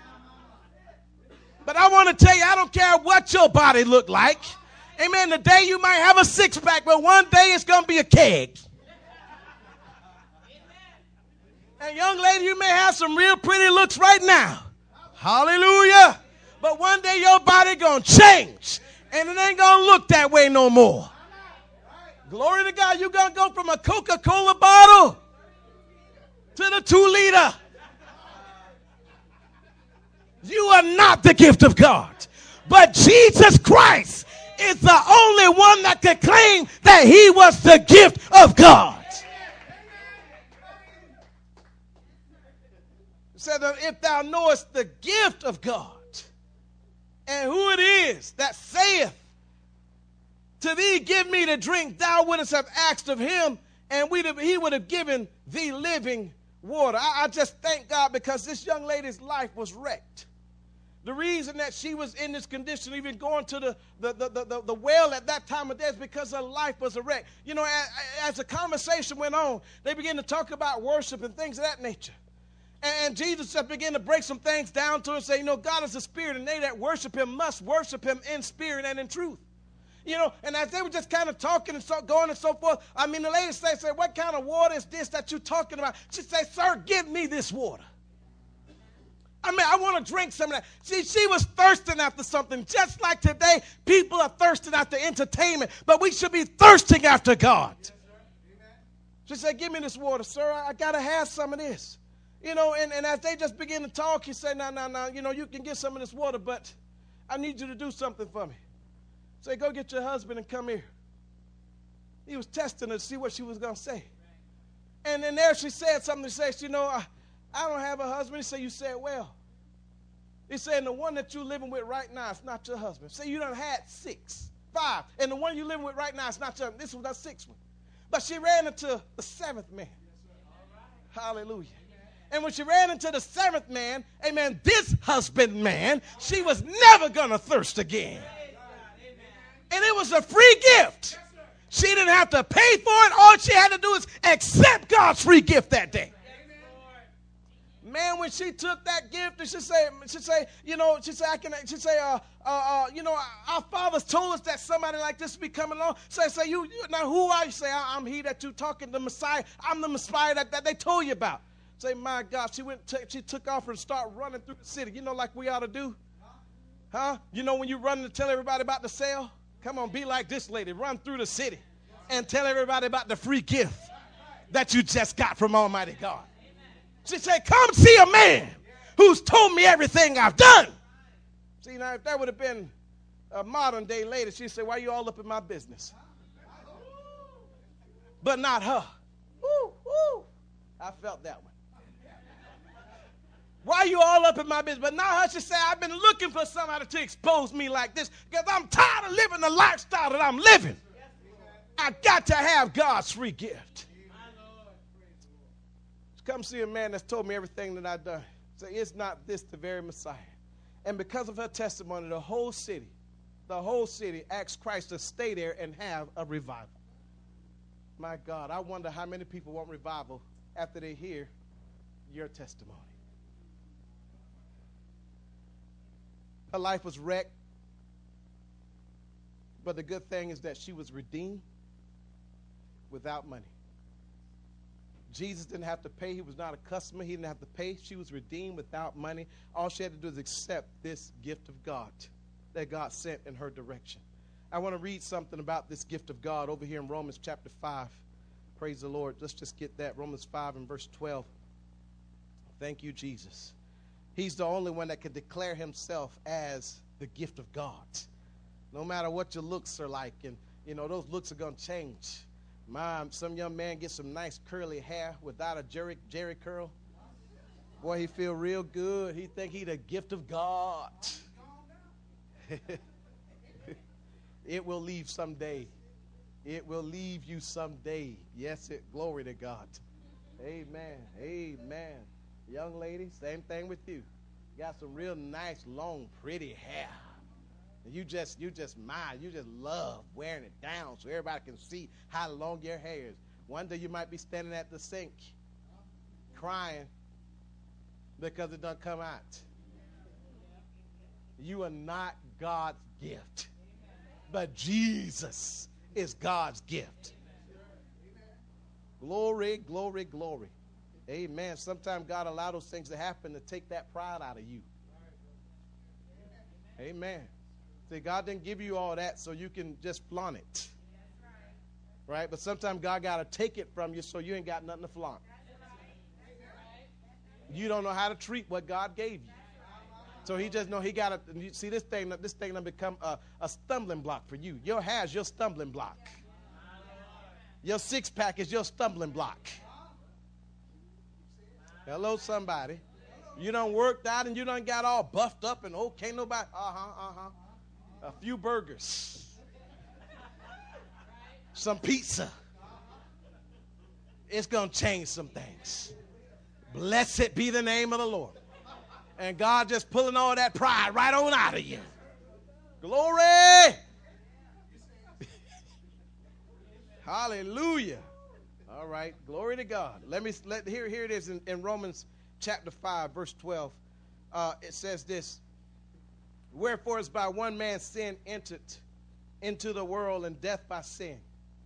But I want to tell you, I don't care what your body look like. Amen. Today you might have a six-pack, but one day it's going to be a keg. And young lady, you may have some real pretty looks right now. Hallelujah. But one day your body going to change. And it ain't going to look that way no more. Glory to God. You're going to go from a Coca-Cola bottle to the two-liter. You are not the gift of God. But Jesus Christ is the only one that can claim that he was the gift of God. It said that if thou knowest the gift of God, and who it is that saith to thee, give me to drink, thou wouldst have asked of him, and we'd have, he would have given thee living water. I, I just thank God because this young lady's life was wrecked. The reason that she was in this condition, even going to the, the, the, the, the well at that time of day, is because her life was a wreck. You know, as, as the conversation went on, they began to talk about worship and things of that nature. And Jesus just began to break some things down to her and say, you know, God is a spirit, and they that worship him must worship him in spirit and in truth. You know, and as they were just kind of talking and so going and so forth, I mean, the lady said, say, what kind of water is this that you're talking about? She said, sir, give me this water. I mean, I want to drink some of that. See, she was thirsting after something. Just like today, people are thirsting after entertainment, but we should be thirsting after God. Yes, she said, give me this water, sir. I, I got to have some of this. You know, and, and as they just begin to talk, he said, no, no, no, you know, you can get some of this water, but I need you to do something for me. Say, go get your husband and come here. He was testing her to see what she was going to say. And then there she said something to say, you know, I, I don't have a husband. He said, you said, well. He said, and the one that you're living with right now is not your husband. Say, you done had six, five. And the one you're living with right now is not your husband. This was the sixth one. But she ran into the seventh man. Hallelujah. And when she ran into the seventh man, amen, this husband man, she was never going to thirst again. And it was a free gift. She didn't have to pay for it. All she had to do is accept God's free gift that day. Man, when she took that gift, and she say, she say, you know, she say, I can, she say, uh, uh, uh, you know, our fathers told us that somebody like this would be coming along. Say, say, you, you now who are you? Say, I'm he that you talking, the Messiah. I'm the Messiah that, that they told you about. Say, my God, she went, t- she took off and started running through the city. You know, like we ought to do, huh? You know, when you run to tell everybody about the sale, come on, be like this lady, run through the city and tell everybody about the free gift that you just got from Almighty God. She said, come see a man who's told me everything I've done. See, now, if that would have been a modern day lady, she'd say, why are you all up in my business? But not her. Woo, woo. I felt that one. Why are you all up in my business? But not her. She said, I've been looking for somebody to expose me like this because I'm tired of living the lifestyle that I'm living. I got to have God's free gift. Come see a man that's told me everything that I've done. Say, is not this the very Messiah? And because of her testimony, the whole city, the whole city asked Christ to stay there and have a revival. My God, I wonder how many people want revival after they hear your testimony. Her life was wrecked, but the good thing is that she was redeemed without money. Jesus didn't have to pay. He was not a customer. He didn't have to pay. She was redeemed without money. All she had to do is accept this gift of God that God sent in her direction. I want to read something about this gift of God over here in Romans chapter five. Praise the Lord. Let's just get that. Romans five and verse twelve. Thank you, Jesus. He's the only one that can declare himself as the gift of God. No matter what your looks are like, and, you know, those looks are going to change. Mom, some young man gets some nice curly hair without a Jerry, Jerry curl. Boy, he feel real good. He think he the gift of God. It will leave someday. It will leave you someday. Yes, it. Glory to God. Amen. Amen. Young lady, same thing with you. You got some real nice, long, pretty hair. You just, you just mind, you just love wearing it down so everybody can see how long your hair is. One day you might be standing at the sink crying because it doesn't come out. You are not God's gift, but Jesus is God's gift. Glory, glory, glory. Amen. Sometimes God allows those things to happen to take that pride out of you. Amen. See, God didn't give you all that so you can just flaunt it. Right? But sometimes God got to take it from you so you ain't got nothing to flaunt. You don't know how to treat what God gave you. So he just know he got to, see this thing, this thing done become a, a stumbling block for you. Your hair's your stumbling block. Your six pack is your stumbling block. Hello, somebody. You done worked out and you done got all buffed up and oh, can't nobody, uh-huh, uh-huh. A few burgers. Some pizza. It's going to change some things. Blessed be the name of the Lord. And God just pulling all that pride right on out of you. Glory. Hallelujah. All right. Glory to God. Let me let here, here it is in, in Romans chapter five, verse twelve. Uh, it says this. Wherefore is by one man sin entered into the world, and death by sin.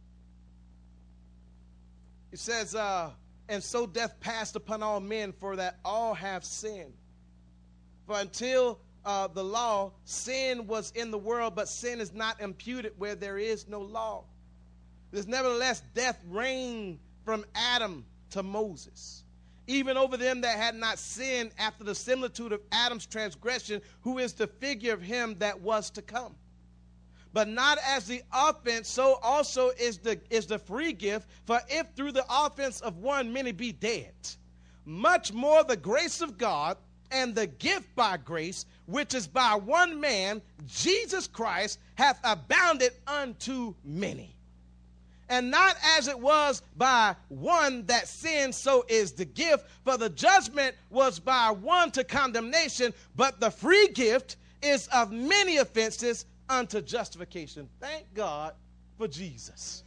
It says, uh, and so death passed upon all men, for that all have sinned. For until uh, the law, sin was in the world, but sin is not imputed where there is no law. There's nevertheless death reigned from Adam to Moses, even over them that had not sinned after the similitude of Adam's transgression, who is the figure of him that was to come. But not as the offense, so also is the is the free gift. For if through the offense of one many be dead, much more the grace of God and the gift by grace, which is by one man, Jesus Christ, hath abounded unto many. And not as it was by one that sinned, so is the gift. For the judgment was by one to condemnation, but the free gift is of many offenses unto justification. Thank God for Jesus.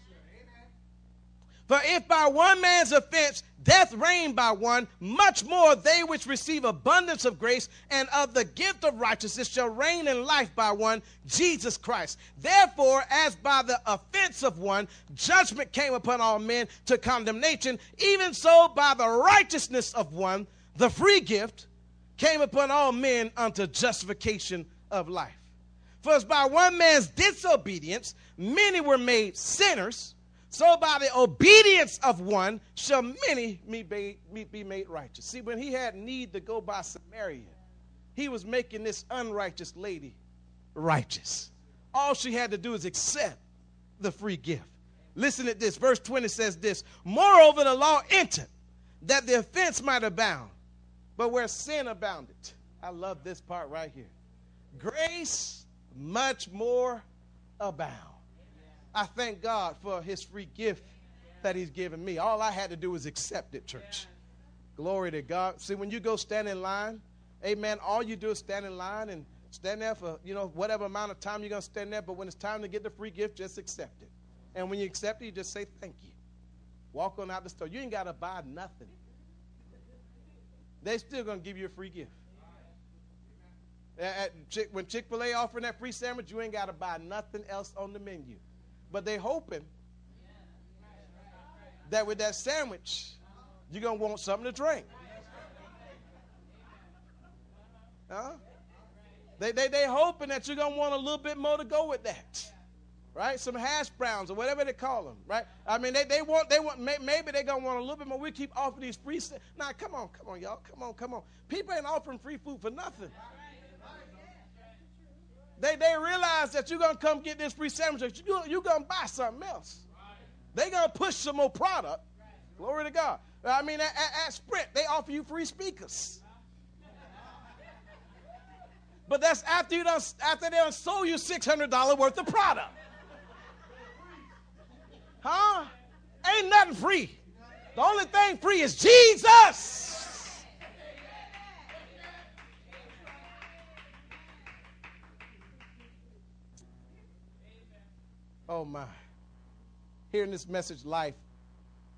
For if by one man's offense death reigned by one, much more they which receive abundance of grace and of the gift of righteousness shall reign in life by one, Jesus Christ. Therefore, as by the offense of one judgment came upon all men to condemnation, even so by the righteousness of one the free gift came upon all men unto justification of life. For as by one man's disobedience many were made sinners, so by the obedience of one shall many be made righteous. See, when he had need to go by Samaria, he was making this unrighteous lady righteous. All she had to do is accept the free gift. Listen to this. Verse twenty says this. Moreover, the law entered that the offense might abound. But where sin abounded, I love this part right here, grace much more abound. I thank God for his free gift that he's given me. All I had to do was accept it, church. Glory to God. See, when you go stand in line, amen, all you do is stand in line and stand there for, you know, whatever amount of time you're going to stand there. But when it's time to get the free gift, just accept it. And when you accept it, you just say thank you. Walk on out the store. You ain't got to buy nothing. They're still going to give you a free gift. At Chick, when Chick-fil-A offering that free sandwich, you ain't got to buy nothing else on the menu. But they hoping that with that sandwich, you're going to want something to drink. Huh? They, they, they hoping that you're going to want a little bit more to go with that. Right? Some hash browns or whatever they call them. Right? I mean, they, they want, they want, maybe they're going to want a little bit more. We keep offering these free. Now, come on, come on, y'all. Come on, come on. People ain't offering free food for nothing. They, they realize that you're going to come get this free sandwich. You're, you're going to buy something else. They're going to push some more product. Glory to God. I mean, at, at, at Sprint, they offer you free speakers. But that's after, you done, after they done sold you six hundred dollars worth of product. Huh? Ain't nothing free. The only thing free is Jesus. Oh, my. Hearing this message, Life,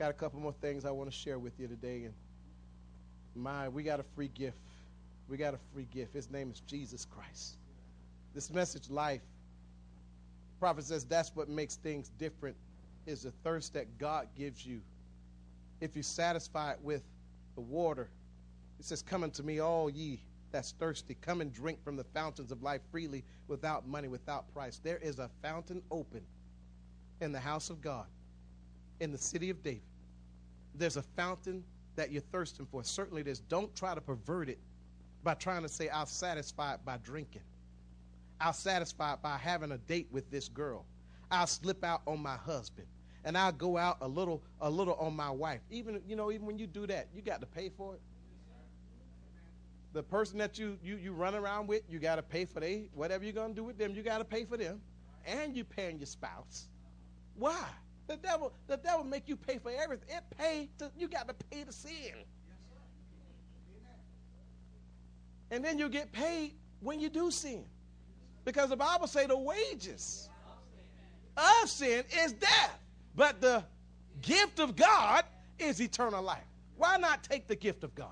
Got a couple more things I want to share with you today. And my, we got a free gift. We got a free gift. His name is Jesus Christ. This message, life, prophet says that's what makes things different, is the thirst that God gives you. If you satisfy it with the water, it says, come unto me, all ye that's thirsty. Come and drink from the fountains of life freely, without money, without price. There is a fountain open in the house of God, in the city of David. There's a fountain that you're thirsting for. Certainly there's. Don't try to pervert it by trying to say, I'll satisfy it by drinking. I'll satisfy it by having a date with this girl. I'll slip out on my husband. And I'll go out a little a little on my wife. Even, you know, even when you do that, you got to pay for it. The person that you, you, you run around with, you got to pay for they, whatever you're going to do with them, you got to pay for them. And you paying your spouse. Why? The devil, the devil make you pay for everything. It pay to, you got to pay to sin. And then you get paid when you do sin. Because the Bible say the wages of sin is death. But the gift of God is eternal life. Why not take the gift of God?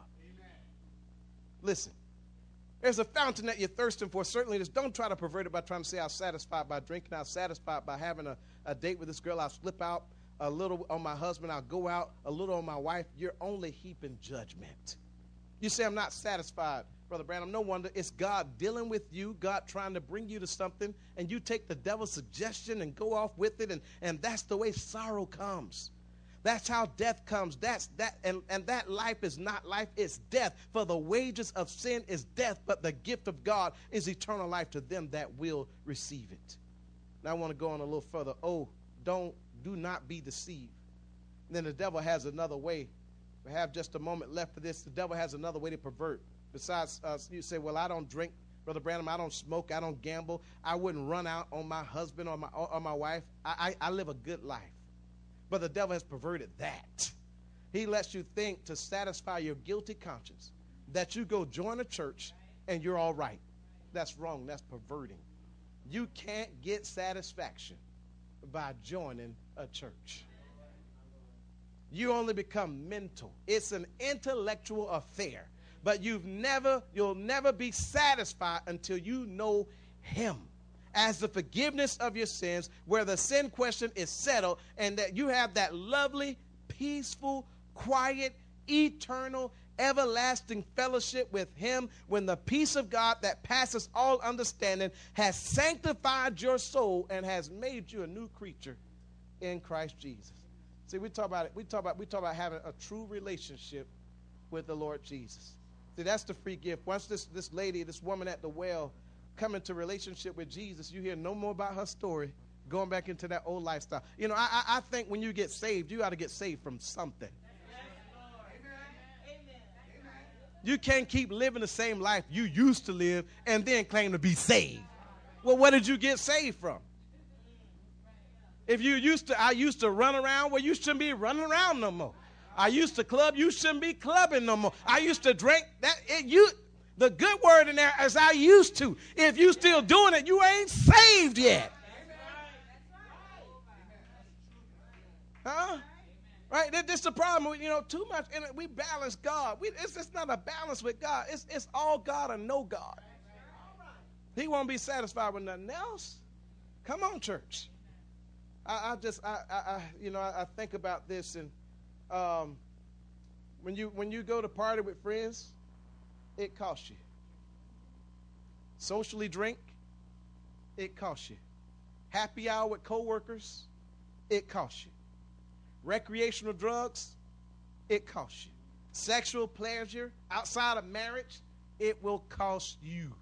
Listen, there's a fountain that you're thirsting for. Certainly, just don't try to pervert it by trying to say, I'll satisfy by drinking. I'll satisfy by having a, a date with this girl. I'll slip out a little on my husband. I'll go out a little on my wife. You're only heaping judgment. You say, I'm not satisfied, Brother Branham. No wonder. It's God dealing with you, God trying to bring you to something, and you take the devil's suggestion and go off with it, and, and that's the way sorrow comes. That's how death comes. That's that, and, and that life is not life, it's death. For the wages of sin is death, but the gift of God is eternal life to them that will receive it. Now I want to go on a little further. Oh, don't do not be deceived. And then the devil has another way. We have just a moment left for this. The devil has another way to pervert. Besides, uh, you say, well, I don't drink, Brother Branham, I don't smoke, I don't gamble. I wouldn't run out on my husband or my, or my wife. I, I, I live a good life. But the devil has perverted that. He lets you think to satisfy your guilty conscience that you go join a church and you're all right. That's wrong. That's perverting. You can't get satisfaction by joining a church. You only become mental. It's an intellectual affair. But you've never, you'll never be satisfied until you know him as the forgiveness of your sins, where the sin question is settled, and that you have that lovely, peaceful, quiet, eternal, everlasting fellowship with him, when the peace of God that passes all understanding has sanctified your soul and has made you a new creature in Christ Jesus. See, we talk about it. We talk about we talk about having a true relationship with the Lord Jesus. See, that's the free gift. Once this this lady, this woman at the well, come into relationship with Jesus, you hear no more about her story, going back into that old lifestyle. You know, I, I think when you get saved, you got to get saved from something. You can't keep living the same life you used to live and then claim to be saved. Well, what did you get saved from? If you used to, I used to run around, well, you shouldn't be running around no more. I used to club, you shouldn't be clubbing no more. I used to drink, that it, you. The good word in there is I used to. If you still doing it, you ain't saved yet. Huh? Right? This is the problem. You know, too much. And we balance God. We, it's just not a balance with God. It's, it's all God or no God. He won't be satisfied with nothing else. Come on, church. I, I just, I, I, I, you know, I, I think about this, and um, when you when you go to party with friends, it costs you. Socially drink, it costs you. Happy hour with coworkers, it costs you. Recreational drugs, it costs you. Sexual pleasure outside of marriage, it will cost you.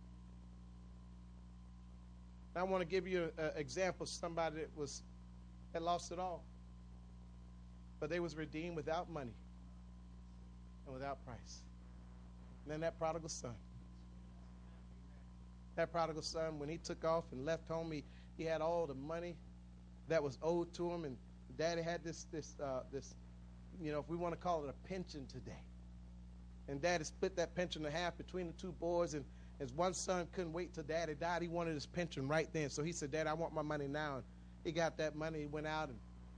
I want to give you an example of somebody that was that lost it all. But they was redeemed without money and without price. And then that prodigal son. That prodigal son, when he took off and left home, he, he had all the money that was owed to him, and Daddy had this this uh, this, you know, if we want to call it a pension today. And Daddy split that pension in half between the two boys, and his one son couldn't wait till Daddy died. He wanted his pension right then. So he said, Daddy, I want my money now. And he got that money. He went out and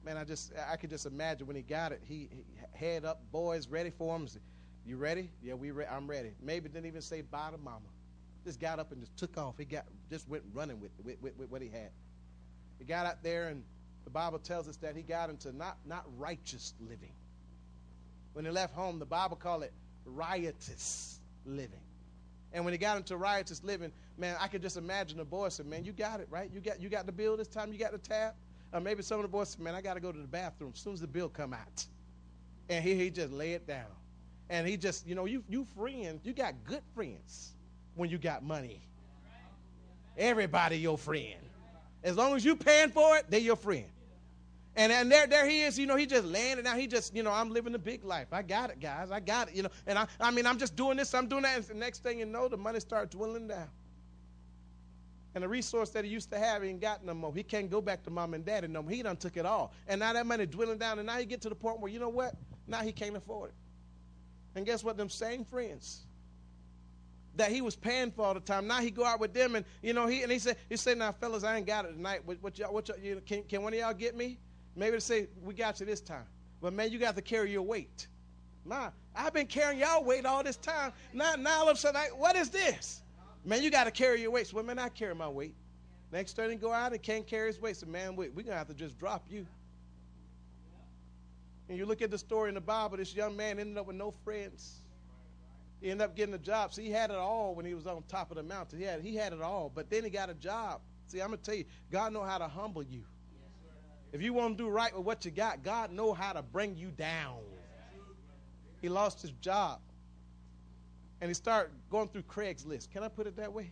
Man, I just I could just imagine when he got it, he, he head up, boys ready for him. Said, you ready? Yeah, we re- I'm ready. Maybe didn't even say bye to mama. Just got up and just took off. He got just went running with, with, with, with what he had. He got out there, and the Bible tells us that he got into not, not righteous living. When he left home, the Bible called it riotous living. And when he got into riotous living, man, I could just imagine the boys said, man, you got it, right? You got you got the bill this time? You got the tab? Or maybe some of the boys said, man, I got to go to the bathroom as soon as the bill come out. And he, he just lay it down. And he just, you know, you, you friends, you got good friends when you got money. Everybody your friend. As long as you paying for it, they're your friend. And, and there, there he is, you know, he just laying it down. He just, you know, I'm living the big life. I got it, guys. I got it, you know. And I, I mean, I'm just doing this, I'm doing that. And the next thing you know, the money starts dwindling down. And the resource that he used to have, he ain't got no more. He can't go back to mom and daddy no more. He done took it all. And now that money dwindling down, and now he get to the point where, you know what? Now he can't afford it. And guess what? Them same friends that he was paying for all the time, now he go out with them, and, you know, he and he said, he said, now, fellas, I ain't got it tonight. What, what y'all, what y'all, you know, can, can one of y'all get me? Maybe they say, we got you this time. But, man, you got to carry your weight. Ma, I've been carrying y'all weight all this time. Now, now all of a sudden, I, what is this? Man, you got to carry your weight. So, well, man, I carry my weight. Next time he go out and can't carry his weight. So, man, we're going to have to just drop you. And you look at the story in the Bible, this young man ended up with no friends. He ended up getting a job. See, he had it all when he was on top of the mountain. He had, he had it all, but then he got a job. See, I'm going to tell you, God know how to humble you. If you want to do right with what you got, God know how to bring you down. He lost his job. And he started going through Craigslist. Can I put it that way?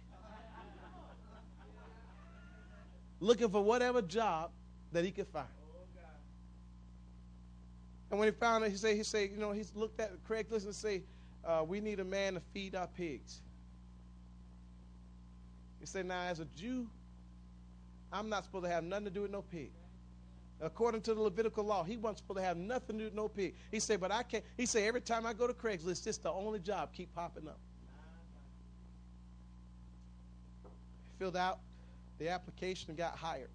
Looking for whatever job that he could find. And when he found it, he said, he said, you know, he's looked at Craigslist and say, uh, we need a man to feed our pigs. He said, now, as a Jew, I'm not supposed to have nothing to do with no pig. According to the Levitical law, he wasn't supposed to have nothing to do with no pig. He said, but I can't. He said, every time I go to Craigslist, it's the only job keep popping up. He filled out the application and got hired.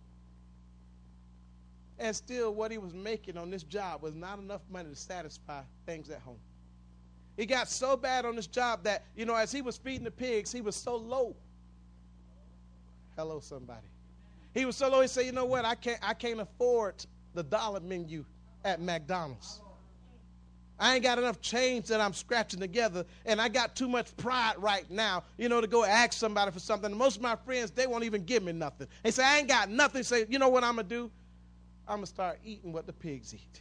And still, what he was making on this job was not enough money to satisfy things at home. He got so bad on this job that, you know, as he was feeding the pigs, he was so low. Hello, somebody. He was so low, he said, you know what, I can't, I can't afford the dollar menu at McDonald's. I ain't got enough change that I'm scratching together, and I got too much pride right now, you know, to go ask somebody for something. And most of my friends, they won't even give me nothing. They say, I ain't got nothing. Say, you know what I'm going to do? I'm going to start eating what the pigs eat.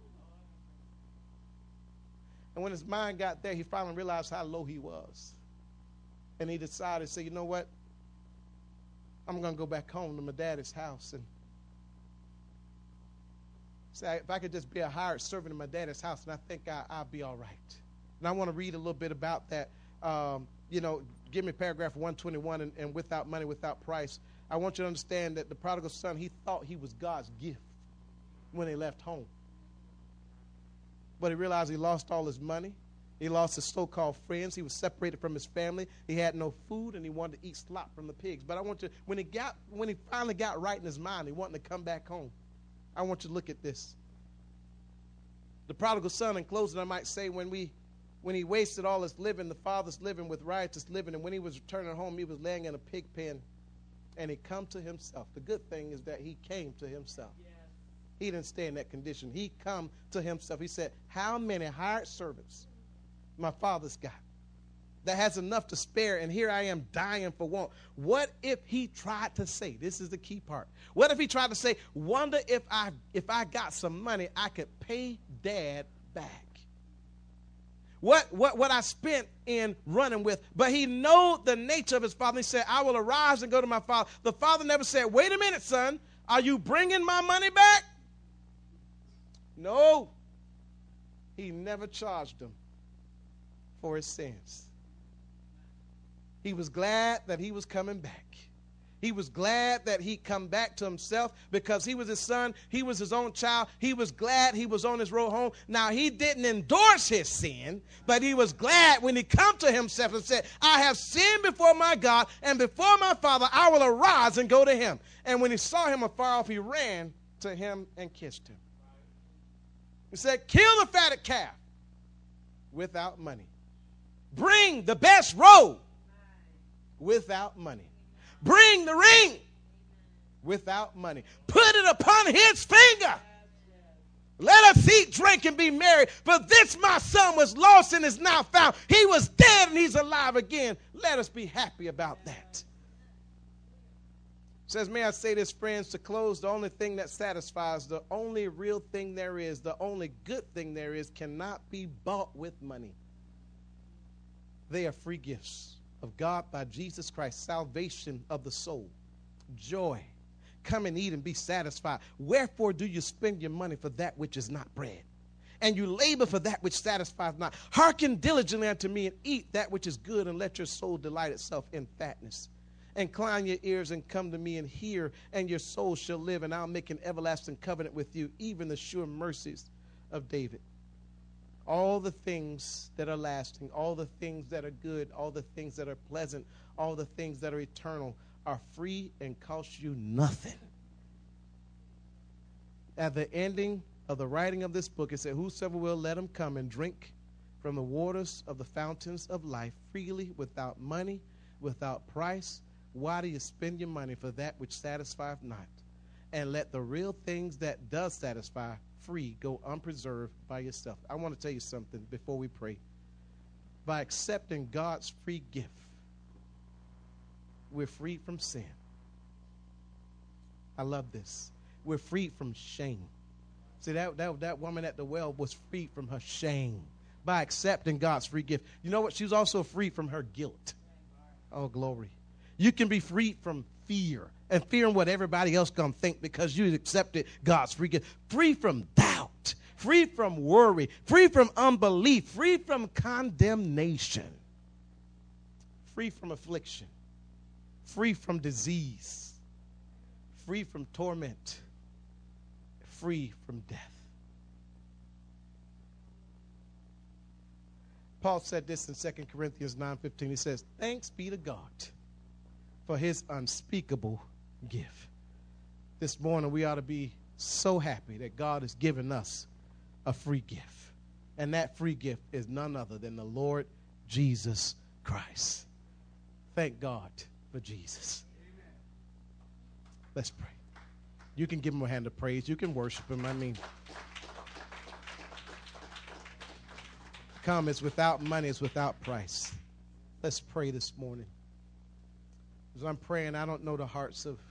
And when his mind got there, he finally realized how low he was. And he decided to say, you know what? I'm going to go back home to my daddy's house and say, if I could just be a hired servant in my daddy's house, and I think I, I'll be all right. And I want to read a little bit about that. Um, you know, give me paragraph one twenty-one, and, and without money, without price. I want you to understand that the prodigal son, he thought he was God's gift when he left home. But he realized he lost all his money. He lost his so-called friends. He was separated from his family. He had no food, and he wanted to eat slop from the pigs. But I want you, when he got, when he finally got right in his mind, he wanted to come back home. I want you to look at this. The prodigal son, in closing, I might say, when we, when he wasted all his living, the father's living with riotous living, and when he was returning home, he was laying in a pig pen, and he come to himself. The good thing is that he came to himself. Yes. He didn't stay in that condition. He come to himself. He said, how many hired servants my father's got that has enough to spare, and here I am dying for want? What if he tried to say, this is the key part, what if he tried to say, wonder if I if I got some money I could pay dad back? What what what I spent in running with. But he knew the nature of his father. He said, I will arise and go to my father. The father never said, wait a minute, son, are you bringing my money back? No. He never charged him for his sins. He was glad that he was coming back. He was glad that he come back to himself because he was his son. He was his own child. He was glad he was on his road home. Now, he didn't endorse his sin, but he was glad when he come to himself and said, I have sinned before my God, and before my father, I will arise and go to him. And when he saw him afar off, he ran to him and kissed him. He said, kill the fatted calf without money. Bring the best robe without money. Bring the ring without money. Put it upon his finger. Let us eat, drink, and be merry. For this my son was lost and is now found. He was dead and he's alive again. Let us be happy about that. Says, may I say this, friends, to close, the only thing that satisfies, the only real thing there is, the only good thing there is, cannot be bought with money. They are free gifts of God by Jesus Christ, salvation of the soul, joy. Come and eat and be satisfied. Wherefore do you spend your money for that which is not bread? And you labor for that which satisfies not. Hearken diligently unto me and eat that which is good, and let your soul delight itself in fatness. Incline your ears and come to me and hear, and your soul shall live, and I'll make an everlasting covenant with you, even the sure mercies of David. All the things that are lasting, all the things that are good, all the things that are pleasant, all the things that are eternal are free and cost you nothing. At the ending of the writing of this book, it said, whosoever will, let him come and drink from the waters of the fountains of life freely, without money, without price. Why do you spend your money for that which satisfieth not? And let the real things that does satisfy free go unpreserved by yourself. I want to tell you something before we pray. By accepting God's free gift, we're freed from sin. I love this. We're freed from shame. See, that, that, that woman at the well was freed from her shame by accepting God's free gift. You know what? She was also free from her guilt. Oh, glory. You can be freed from fear and fearing what everybody else gonna think because you accepted God's free gift. Free from doubt, free from worry, free from unbelief, free from condemnation, free from affliction, free from disease, free from torment, free from death. Paul said this in Second Corinthians nine fifteen. He says, thanks be to God for his unspeakable gift. This morning we ought to be so happy that God has given us a free gift. And that free gift is none other than the Lord Jesus Christ. Thank God for Jesus. Amen. Let's pray. You can give him a hand of praise. You can worship him. I mean, come, it's without money, it's without price. Let's pray this morning. As I'm praying, I don't know the hearts of,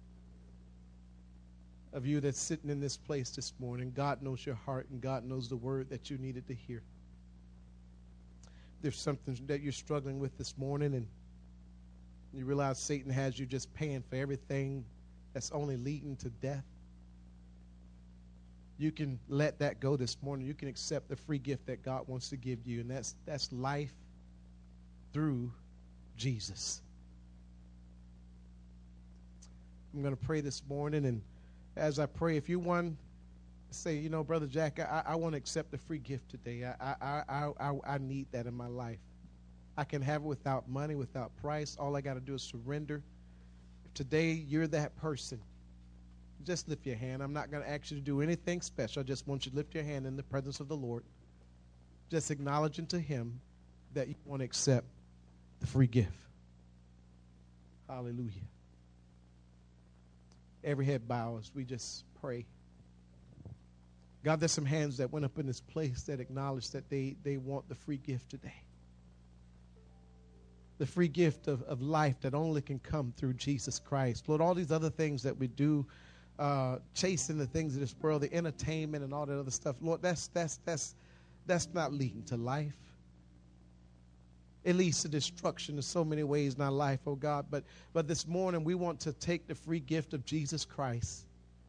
of you that's sitting in this place this morning. God knows your heart, and God knows the word that you needed to hear. There's something that you're struggling with this morning, and you realize Satan has you just paying for everything that's only leading to death. You can let that go this morning. You can accept the free gift that God wants to give you, and that's that's life through Jesus. I'm going to pray this morning, and as I pray, if you want to say, you know, Brother Jack, I, I want to accept the free gift today. I, I, I, I, I need that in my life. I can have it without money, without price. All I got to do is surrender. If today you're that person, just lift your hand. I'm not going to ask you to do anything special. I just want you to lift your hand in the presence of the Lord, just acknowledging to him that you want to accept the free gift. Hallelujah. Every head bows. We just pray. God, there's some hands that went up in this place that acknowledge that they, they want the free gift today. The free gift of, of life that only can come through Jesus Christ. Lord, all these other things that we do, uh, chasing the things of this world, the entertainment and all that other stuff, Lord, that's that's that's that's not leading to life. It leads to destruction in so many ways in our life, oh God. But but this morning we want to take the free gift of Jesus Christ.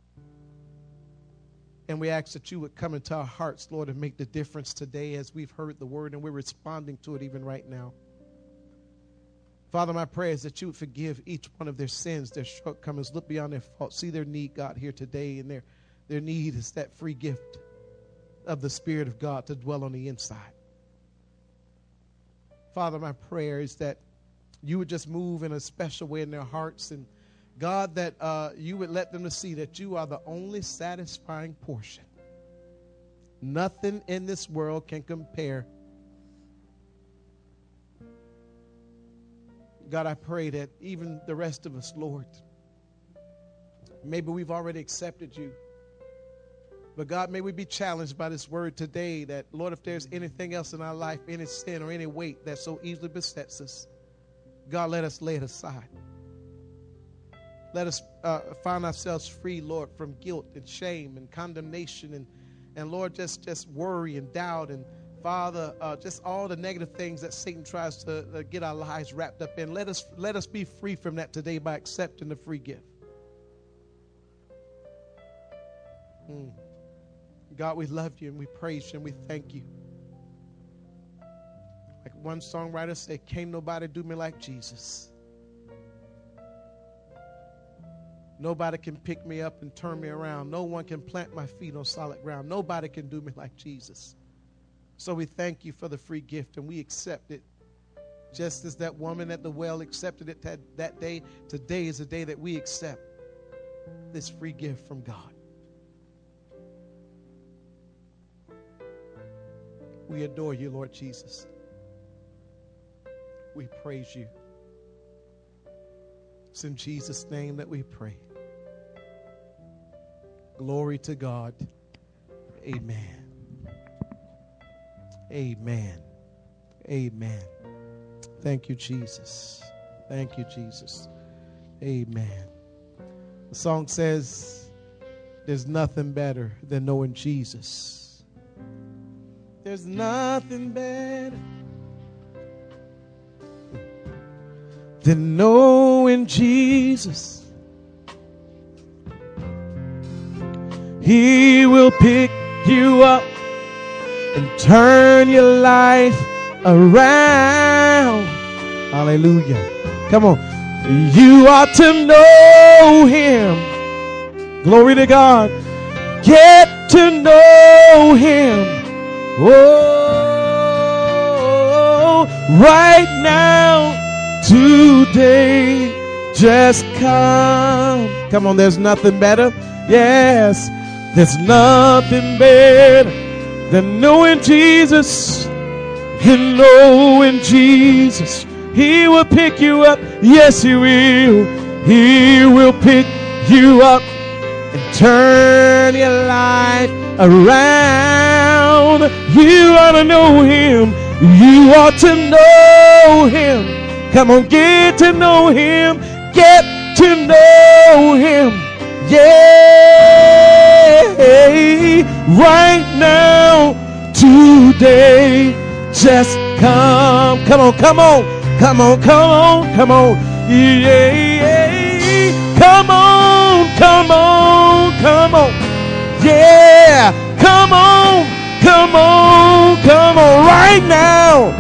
And we ask that you would come into our hearts, Lord, and make the difference today as we've heard the word and we're responding to it even right now. Father, my prayer is that you would forgive each one of their sins, their shortcomings, look beyond their faults, see their need, God, here today, and their, their need is that free gift of the Spirit of God to dwell on the inside. Father, my prayer is that you would just move in a special way in their hearts, and God, that uh, you would let them to see that you are the only satisfying portion. Nothing in this world can compare. God, I pray that even the rest of us, Lord, maybe we've already accepted you. But God, may we be challenged by this word today that, Lord, if there's anything else in our life, any sin or any weight that so easily besets us, God, let us lay it aside. Let us uh, find ourselves free, Lord, from guilt and shame and condemnation and, and Lord, just, just worry and doubt and, Father, uh, just all the negative things that Satan tries to uh, get our lives wrapped up in. Let us, let us be free from that today by accepting the free gift. Hmm. God, we love you and we praise you and we thank you. Like one songwriter said, can't nobody do me like Jesus. Nobody can pick me up and turn me around. No one can plant my feet on solid ground. Nobody can do me like Jesus. So we thank you for the free gift and we accept it. Just as that woman at the well accepted it that, that day, today is the day that we accept this free gift from God. We adore you, Lord Jesus. We praise you. It's in Jesus' name that we pray. Glory to God. Amen. Amen. Amen. Thank you, Jesus. Thank you, Jesus. Amen. The song says, there's nothing better than knowing Jesus. There's nothing better than knowing Jesus. He will pick you up and turn your life around. Hallelujah. Come on. You ought to know him. Glory to God. Get to know him. Oh, right now, today, just come. Come on, there's nothing better. Yes, there's nothing better than knowing Jesus. And knowing Jesus, he will pick you up. Yes, he will. He will pick you up and turn your life around. You ought to know him. You ought to know him. Come on, get to know him. Get to know him. Yeah. Right now, today, just come. Come on, come on. Come on, come on, come on. Yeah. Come on, come on, come on. Yeah. Come on, come on, come on. Right now,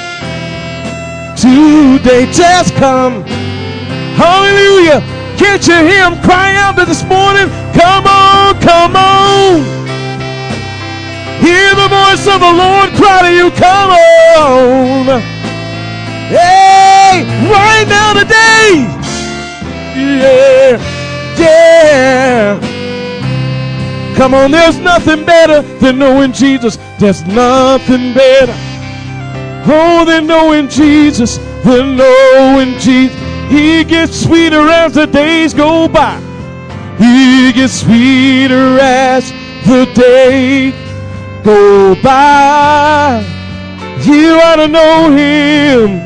today, just come. Hallelujah. Can't you hear him crying out this morning? Come on, come on. Hear the voice of the Lord cry to you. Come on. Hey, right now today. Yeah, yeah. Come on, there's nothing better than knowing Jesus. There's nothing better. Oh, than knowing Jesus, than knowing Jesus. He gets sweeter as the days go by. He gets sweeter as the days go by. You ought to know him.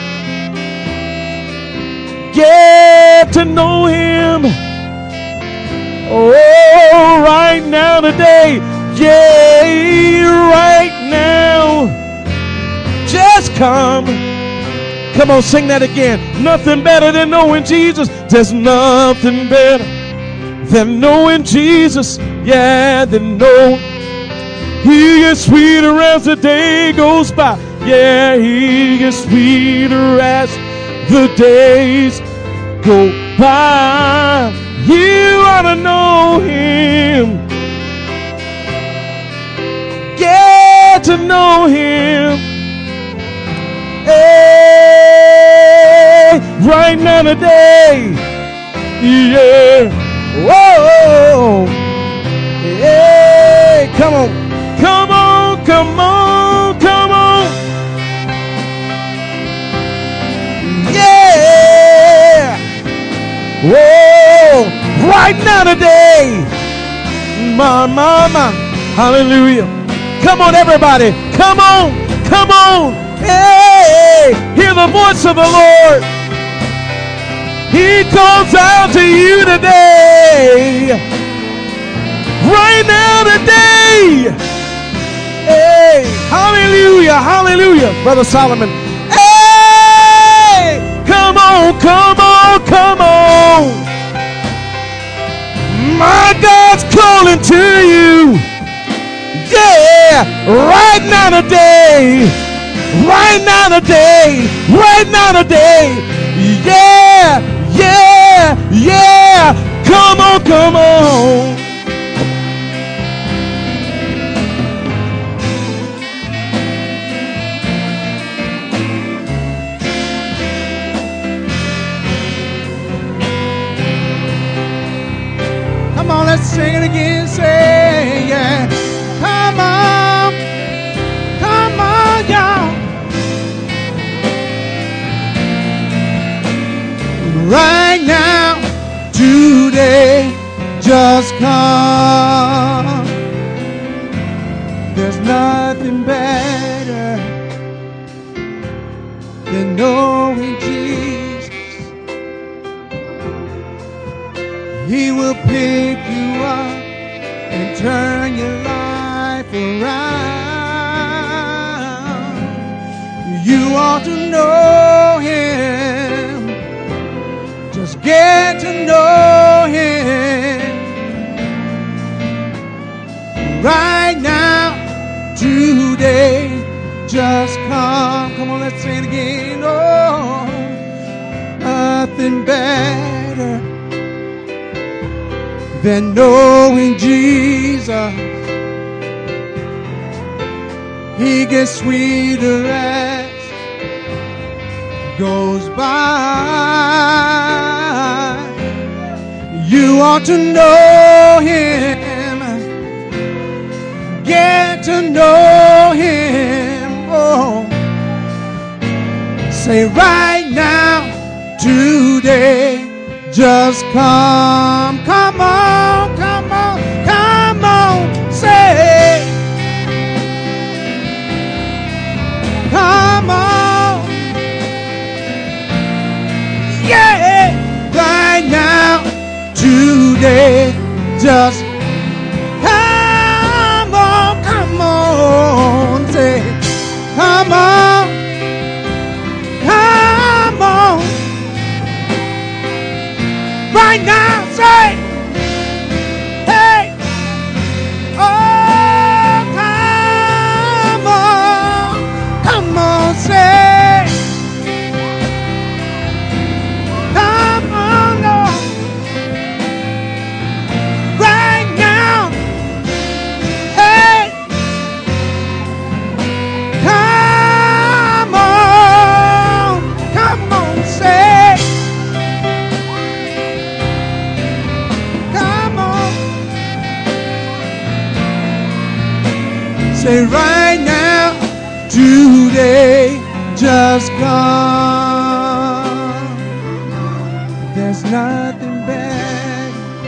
Get to know him. Oh, right now today. Yeah, right now. Just come. Come on, sing that again. Nothing better than knowing Jesus. There's nothing better than knowing Jesus. Yeah, than knowing. He gets sweeter as the day goes by. Yeah, he gets sweeter as the days go by. You ought to know him. Get to know him. Hey, right now today. Yeah. Whoa. Hey, come on. Come on, come on, come on. Yeah. Whoa. Right now today. My, my, my. Hallelujah. Come on, everybody. Come on. Come on. Hey. Hear the voice of the Lord. He calls out to you today. Right now today. Hey, hallelujah, hallelujah. Brother Solomon. Hey, come on, come on, come on. My God's calling to you. Yeah, right now today. Right now today. Right now today. Yeah, yeah, yeah. Come on, come on. Come on, let's sing it again. Say, yeah. Come on. Come on, y'all. Right now, today, just come. There's nothing better than knowing Jesus. He will pick you up and turn your life around. You ought to know Him. Just get to know Him. Right now, today, just come. Come on, let's sing it again. Oh, nothing better than knowing Jesus. He gets sweeter as goes by. You ought to know Him. Get to know Him. Oh, say right now, today, just come. Come on, come on, come on. Say, come on. Yeah, right now, today, just come on, come on. Say, come on, come on. Right now, say, hey, oh, come on, come on, say, come on, Lord, right now, hey, come on, come on, say. Say right now, today, just come. There's nothing better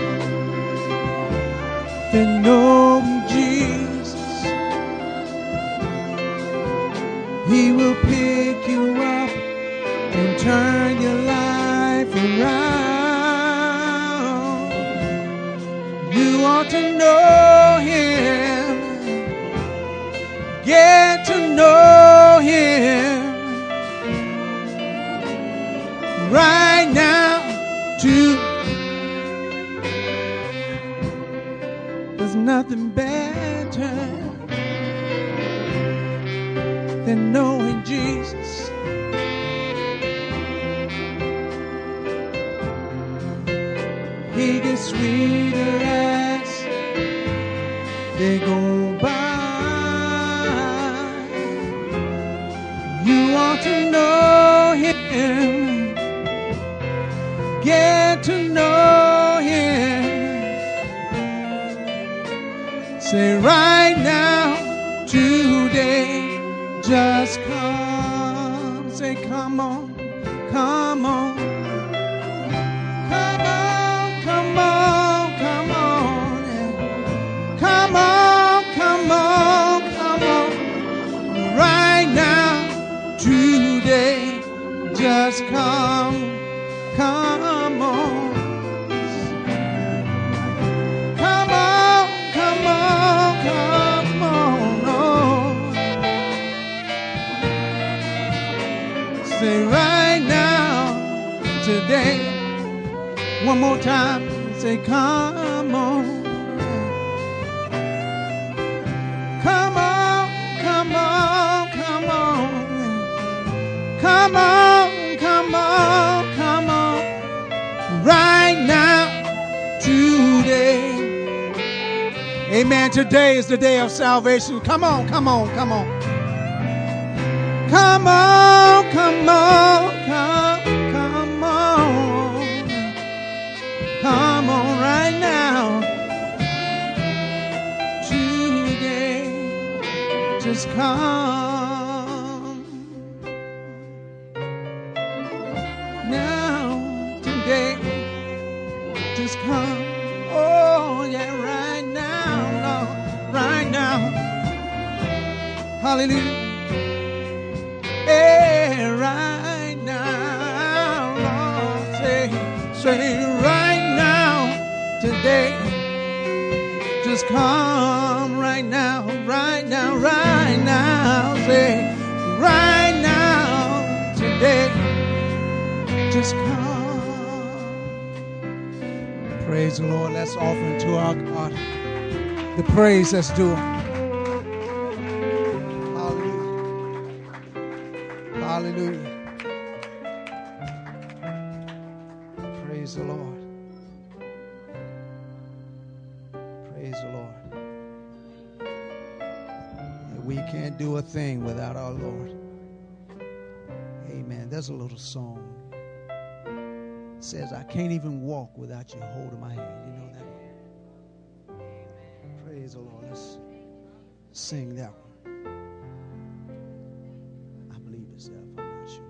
than knowing Jesus. He will pick you up and turn your life around. You ought to know Him. Get to know Him. Right now, too. There's nothing better than knowing Jesus. He gets sweeter as they go by. You ought to know Him. Get get to know him. Say right now, today, just come. Say come on, come on. Come on, come on, come on. Come on, come on, come on. Right now, today, just come, come on. Come on, come on, come on. Oh. Say right now, today, one more time, say come on. Come on, come on, come on. Come on, come on, come on. Right now, today. Amen. Today is the day of salvation. Come on, come on, come on. Come on, come on, come, come on. Come on right now. Today, just come. Now, today, just come. Oh, yeah, right now, Lord, right now. Hallelujah. Hey, right now, Lord, say, say right now, today, just come right now, right now, right now, say, right now, today, just come. Praise the Lord. Let's offer unto our God the praise that's due. Hallelujah. Praise the Lord. Praise the Lord. We can't do a thing without our Lord. Amen. There's a little song. It says, I can't even walk without you holding my hand. You know that one? Praise the Lord. Let's sing that one. I'm not sure.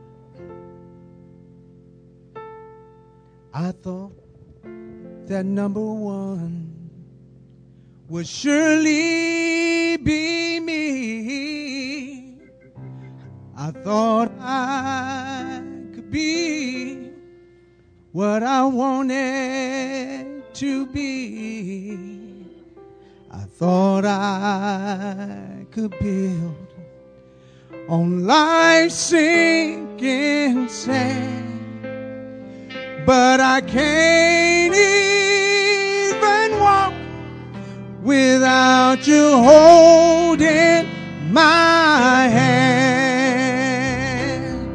I thought that number one would surely be me. I thought I could be what I wanted to be. I thought I could build on life's sinking sand, but I can't even walk without you holding my hand.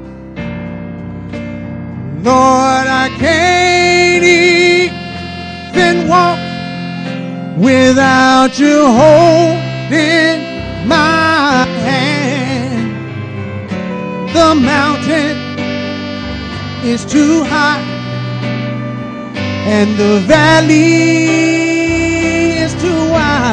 Lord, I can't even walk without you holding my hand. The mountain is too high and the valley is too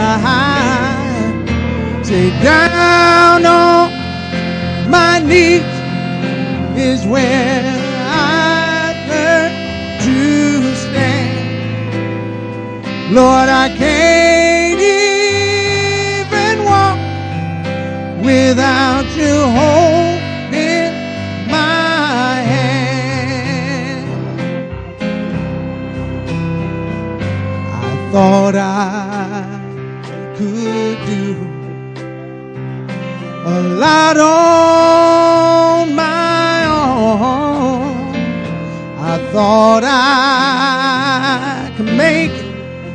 wide. Say down on my knees is where I learn to stand. Lord, I can't even walk without you holding my hand. I thought I could do a lot on my own. I thought I could make it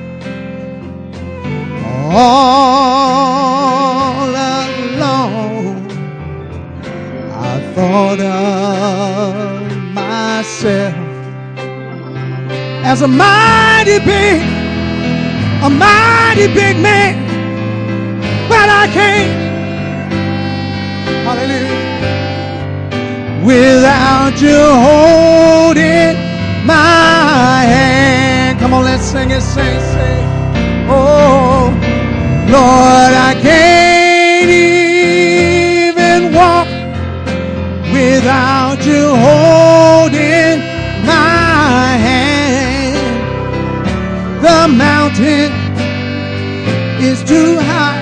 all alone. I thought of myself as a mighty big, a mighty big man, but I can't, hallelujah, without you holding my hand. Come on, let's sing it, sing, sing. Oh, Lord, I can't even walk without you holding my hand. The mountain is too high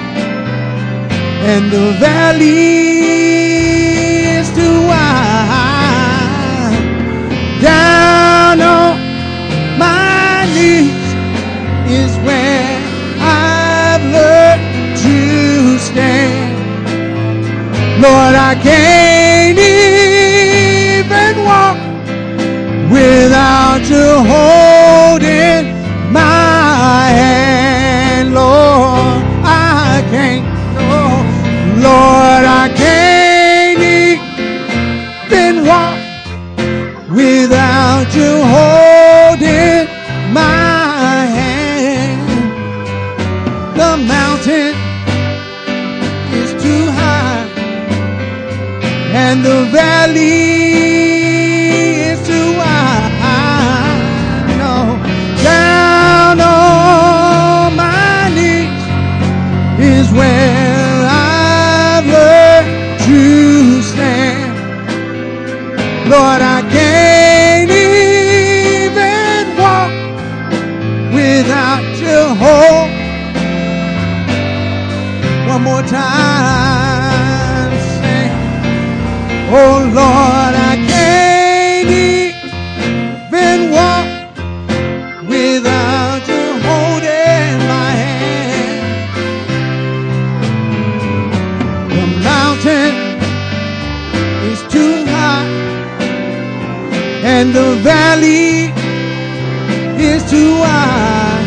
and the valley is too wide. Down on my knees is where I've learned to stand. Lord, I can't even walk without you holding my hand. Lord, I can't. No, Lord, I can't even walk without you holding my hand. The mountain is too high and the valley is too wide. No, down on my knees is where I've learned to stand. Lord, I can't even walk without you hold. One more time, sing. Oh Lord, I can't even walk without you holding my hand. The mountain is too high and the valley is too wide.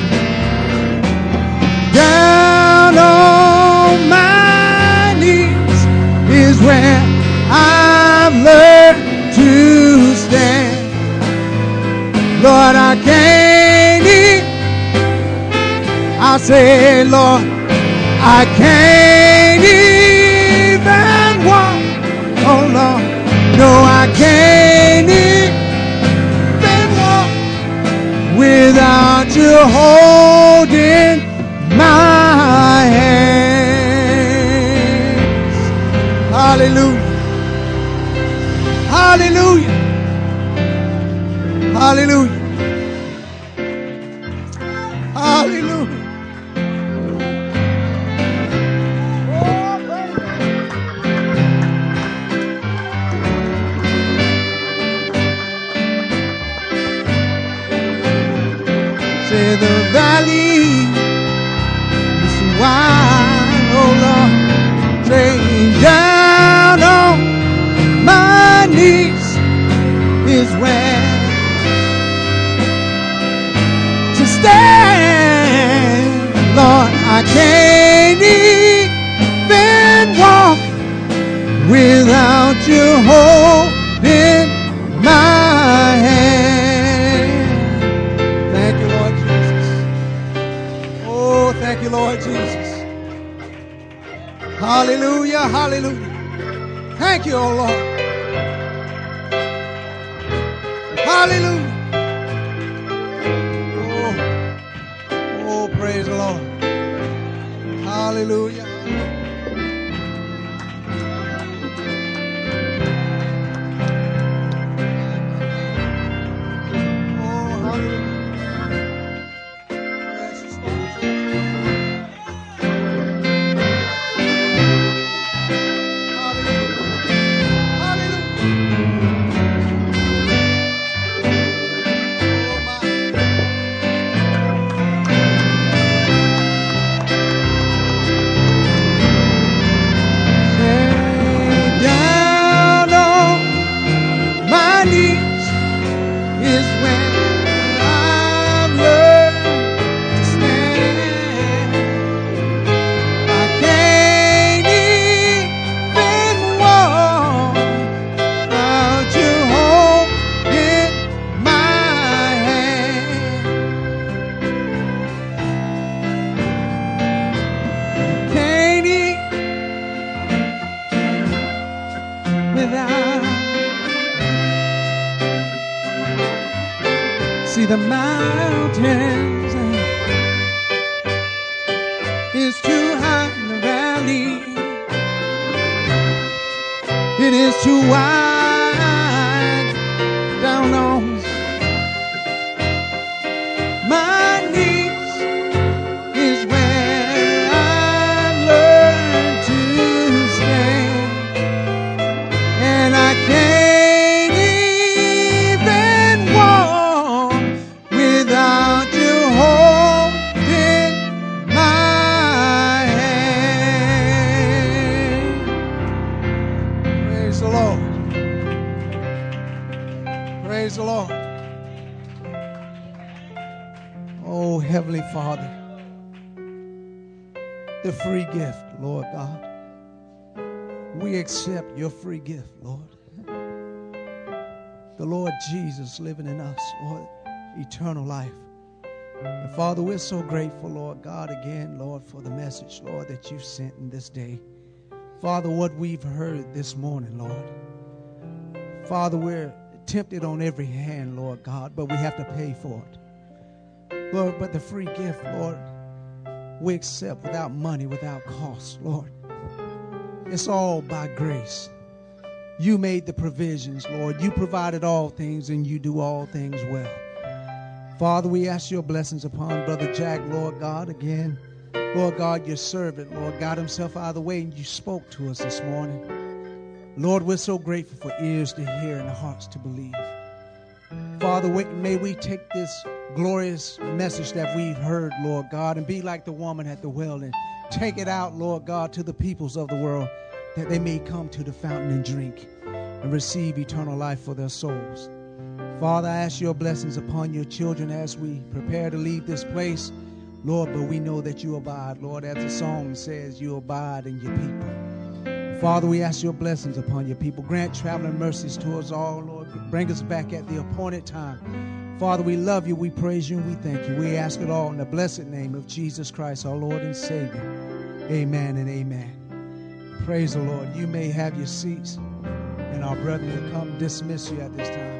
Down on my knees is where I've learned to stand. Lord, I can't eat. I say, Lord, I can't even walk. Oh, Lord, no, I can't even walk without you holding my hands. Hallelujah. Hallelujah. Hallelujah. Hallelujah. Oh, praise God. Say the valley is wide, oh Lord. Say down on my knees is where to stand. Lord, I can't even walk without you holding my hand. Thank you, Lord Jesus. Oh, thank you, Lord Jesus. Hallelujah, hallelujah. Thank you, oh Lord. Hallelujah. Oh, oh, praise the Lord. Hallelujah. Oh, hallelujah. Precious Lord Jesus. see the mountains. It's too high in the valley. It is too wide down on my knees is where I've learned to stand, and I can't even walk without you holding my hand. Praise the Lord. Praise the Lord. Oh, Heavenly Father, the free gift, Lord God. We accept your free gift, Lord. The Lord Jesus living in us, Lord, eternal life. And Father, we're so grateful, Lord God, again, Lord, for the message, Lord, that you sent in this day. Father, what we've heard this morning, Lord. Father, we're tempted on every hand, Lord God, but we have to pay for it. Lord, but the free gift, Lord, we accept without money, without cost, Lord. It's all by grace. You made the provisions, Lord. You provided all things, and you do all things well. Father, we ask your blessings upon Brother Jack, Lord God, again. Lord God, your servant, Lord, got himself out of the way, and you spoke to us this morning. Lord, we're so grateful for ears to hear and hearts to believe. Father, may we take this glorious message that we've heard, Lord God, and be like the woman at the well and take it out, Lord God, to the peoples of the world, that they may come to the fountain and drink and receive eternal life for their souls. Father, I ask your blessings upon your children as we prepare to leave this place, Lord, but we know that you abide, Lord, as the song says, you abide in your people. Father, we ask your blessings upon your people. Grant traveling mercies towards all, Lord. Bring us back at the appointed time. Father, we love you, we praise you, and we thank you. We ask it all in the blessed name of Jesus Christ, our Lord and Savior. Amen and amen. Praise the Lord. You may have your seats, and our brethren will come dismiss you at this time.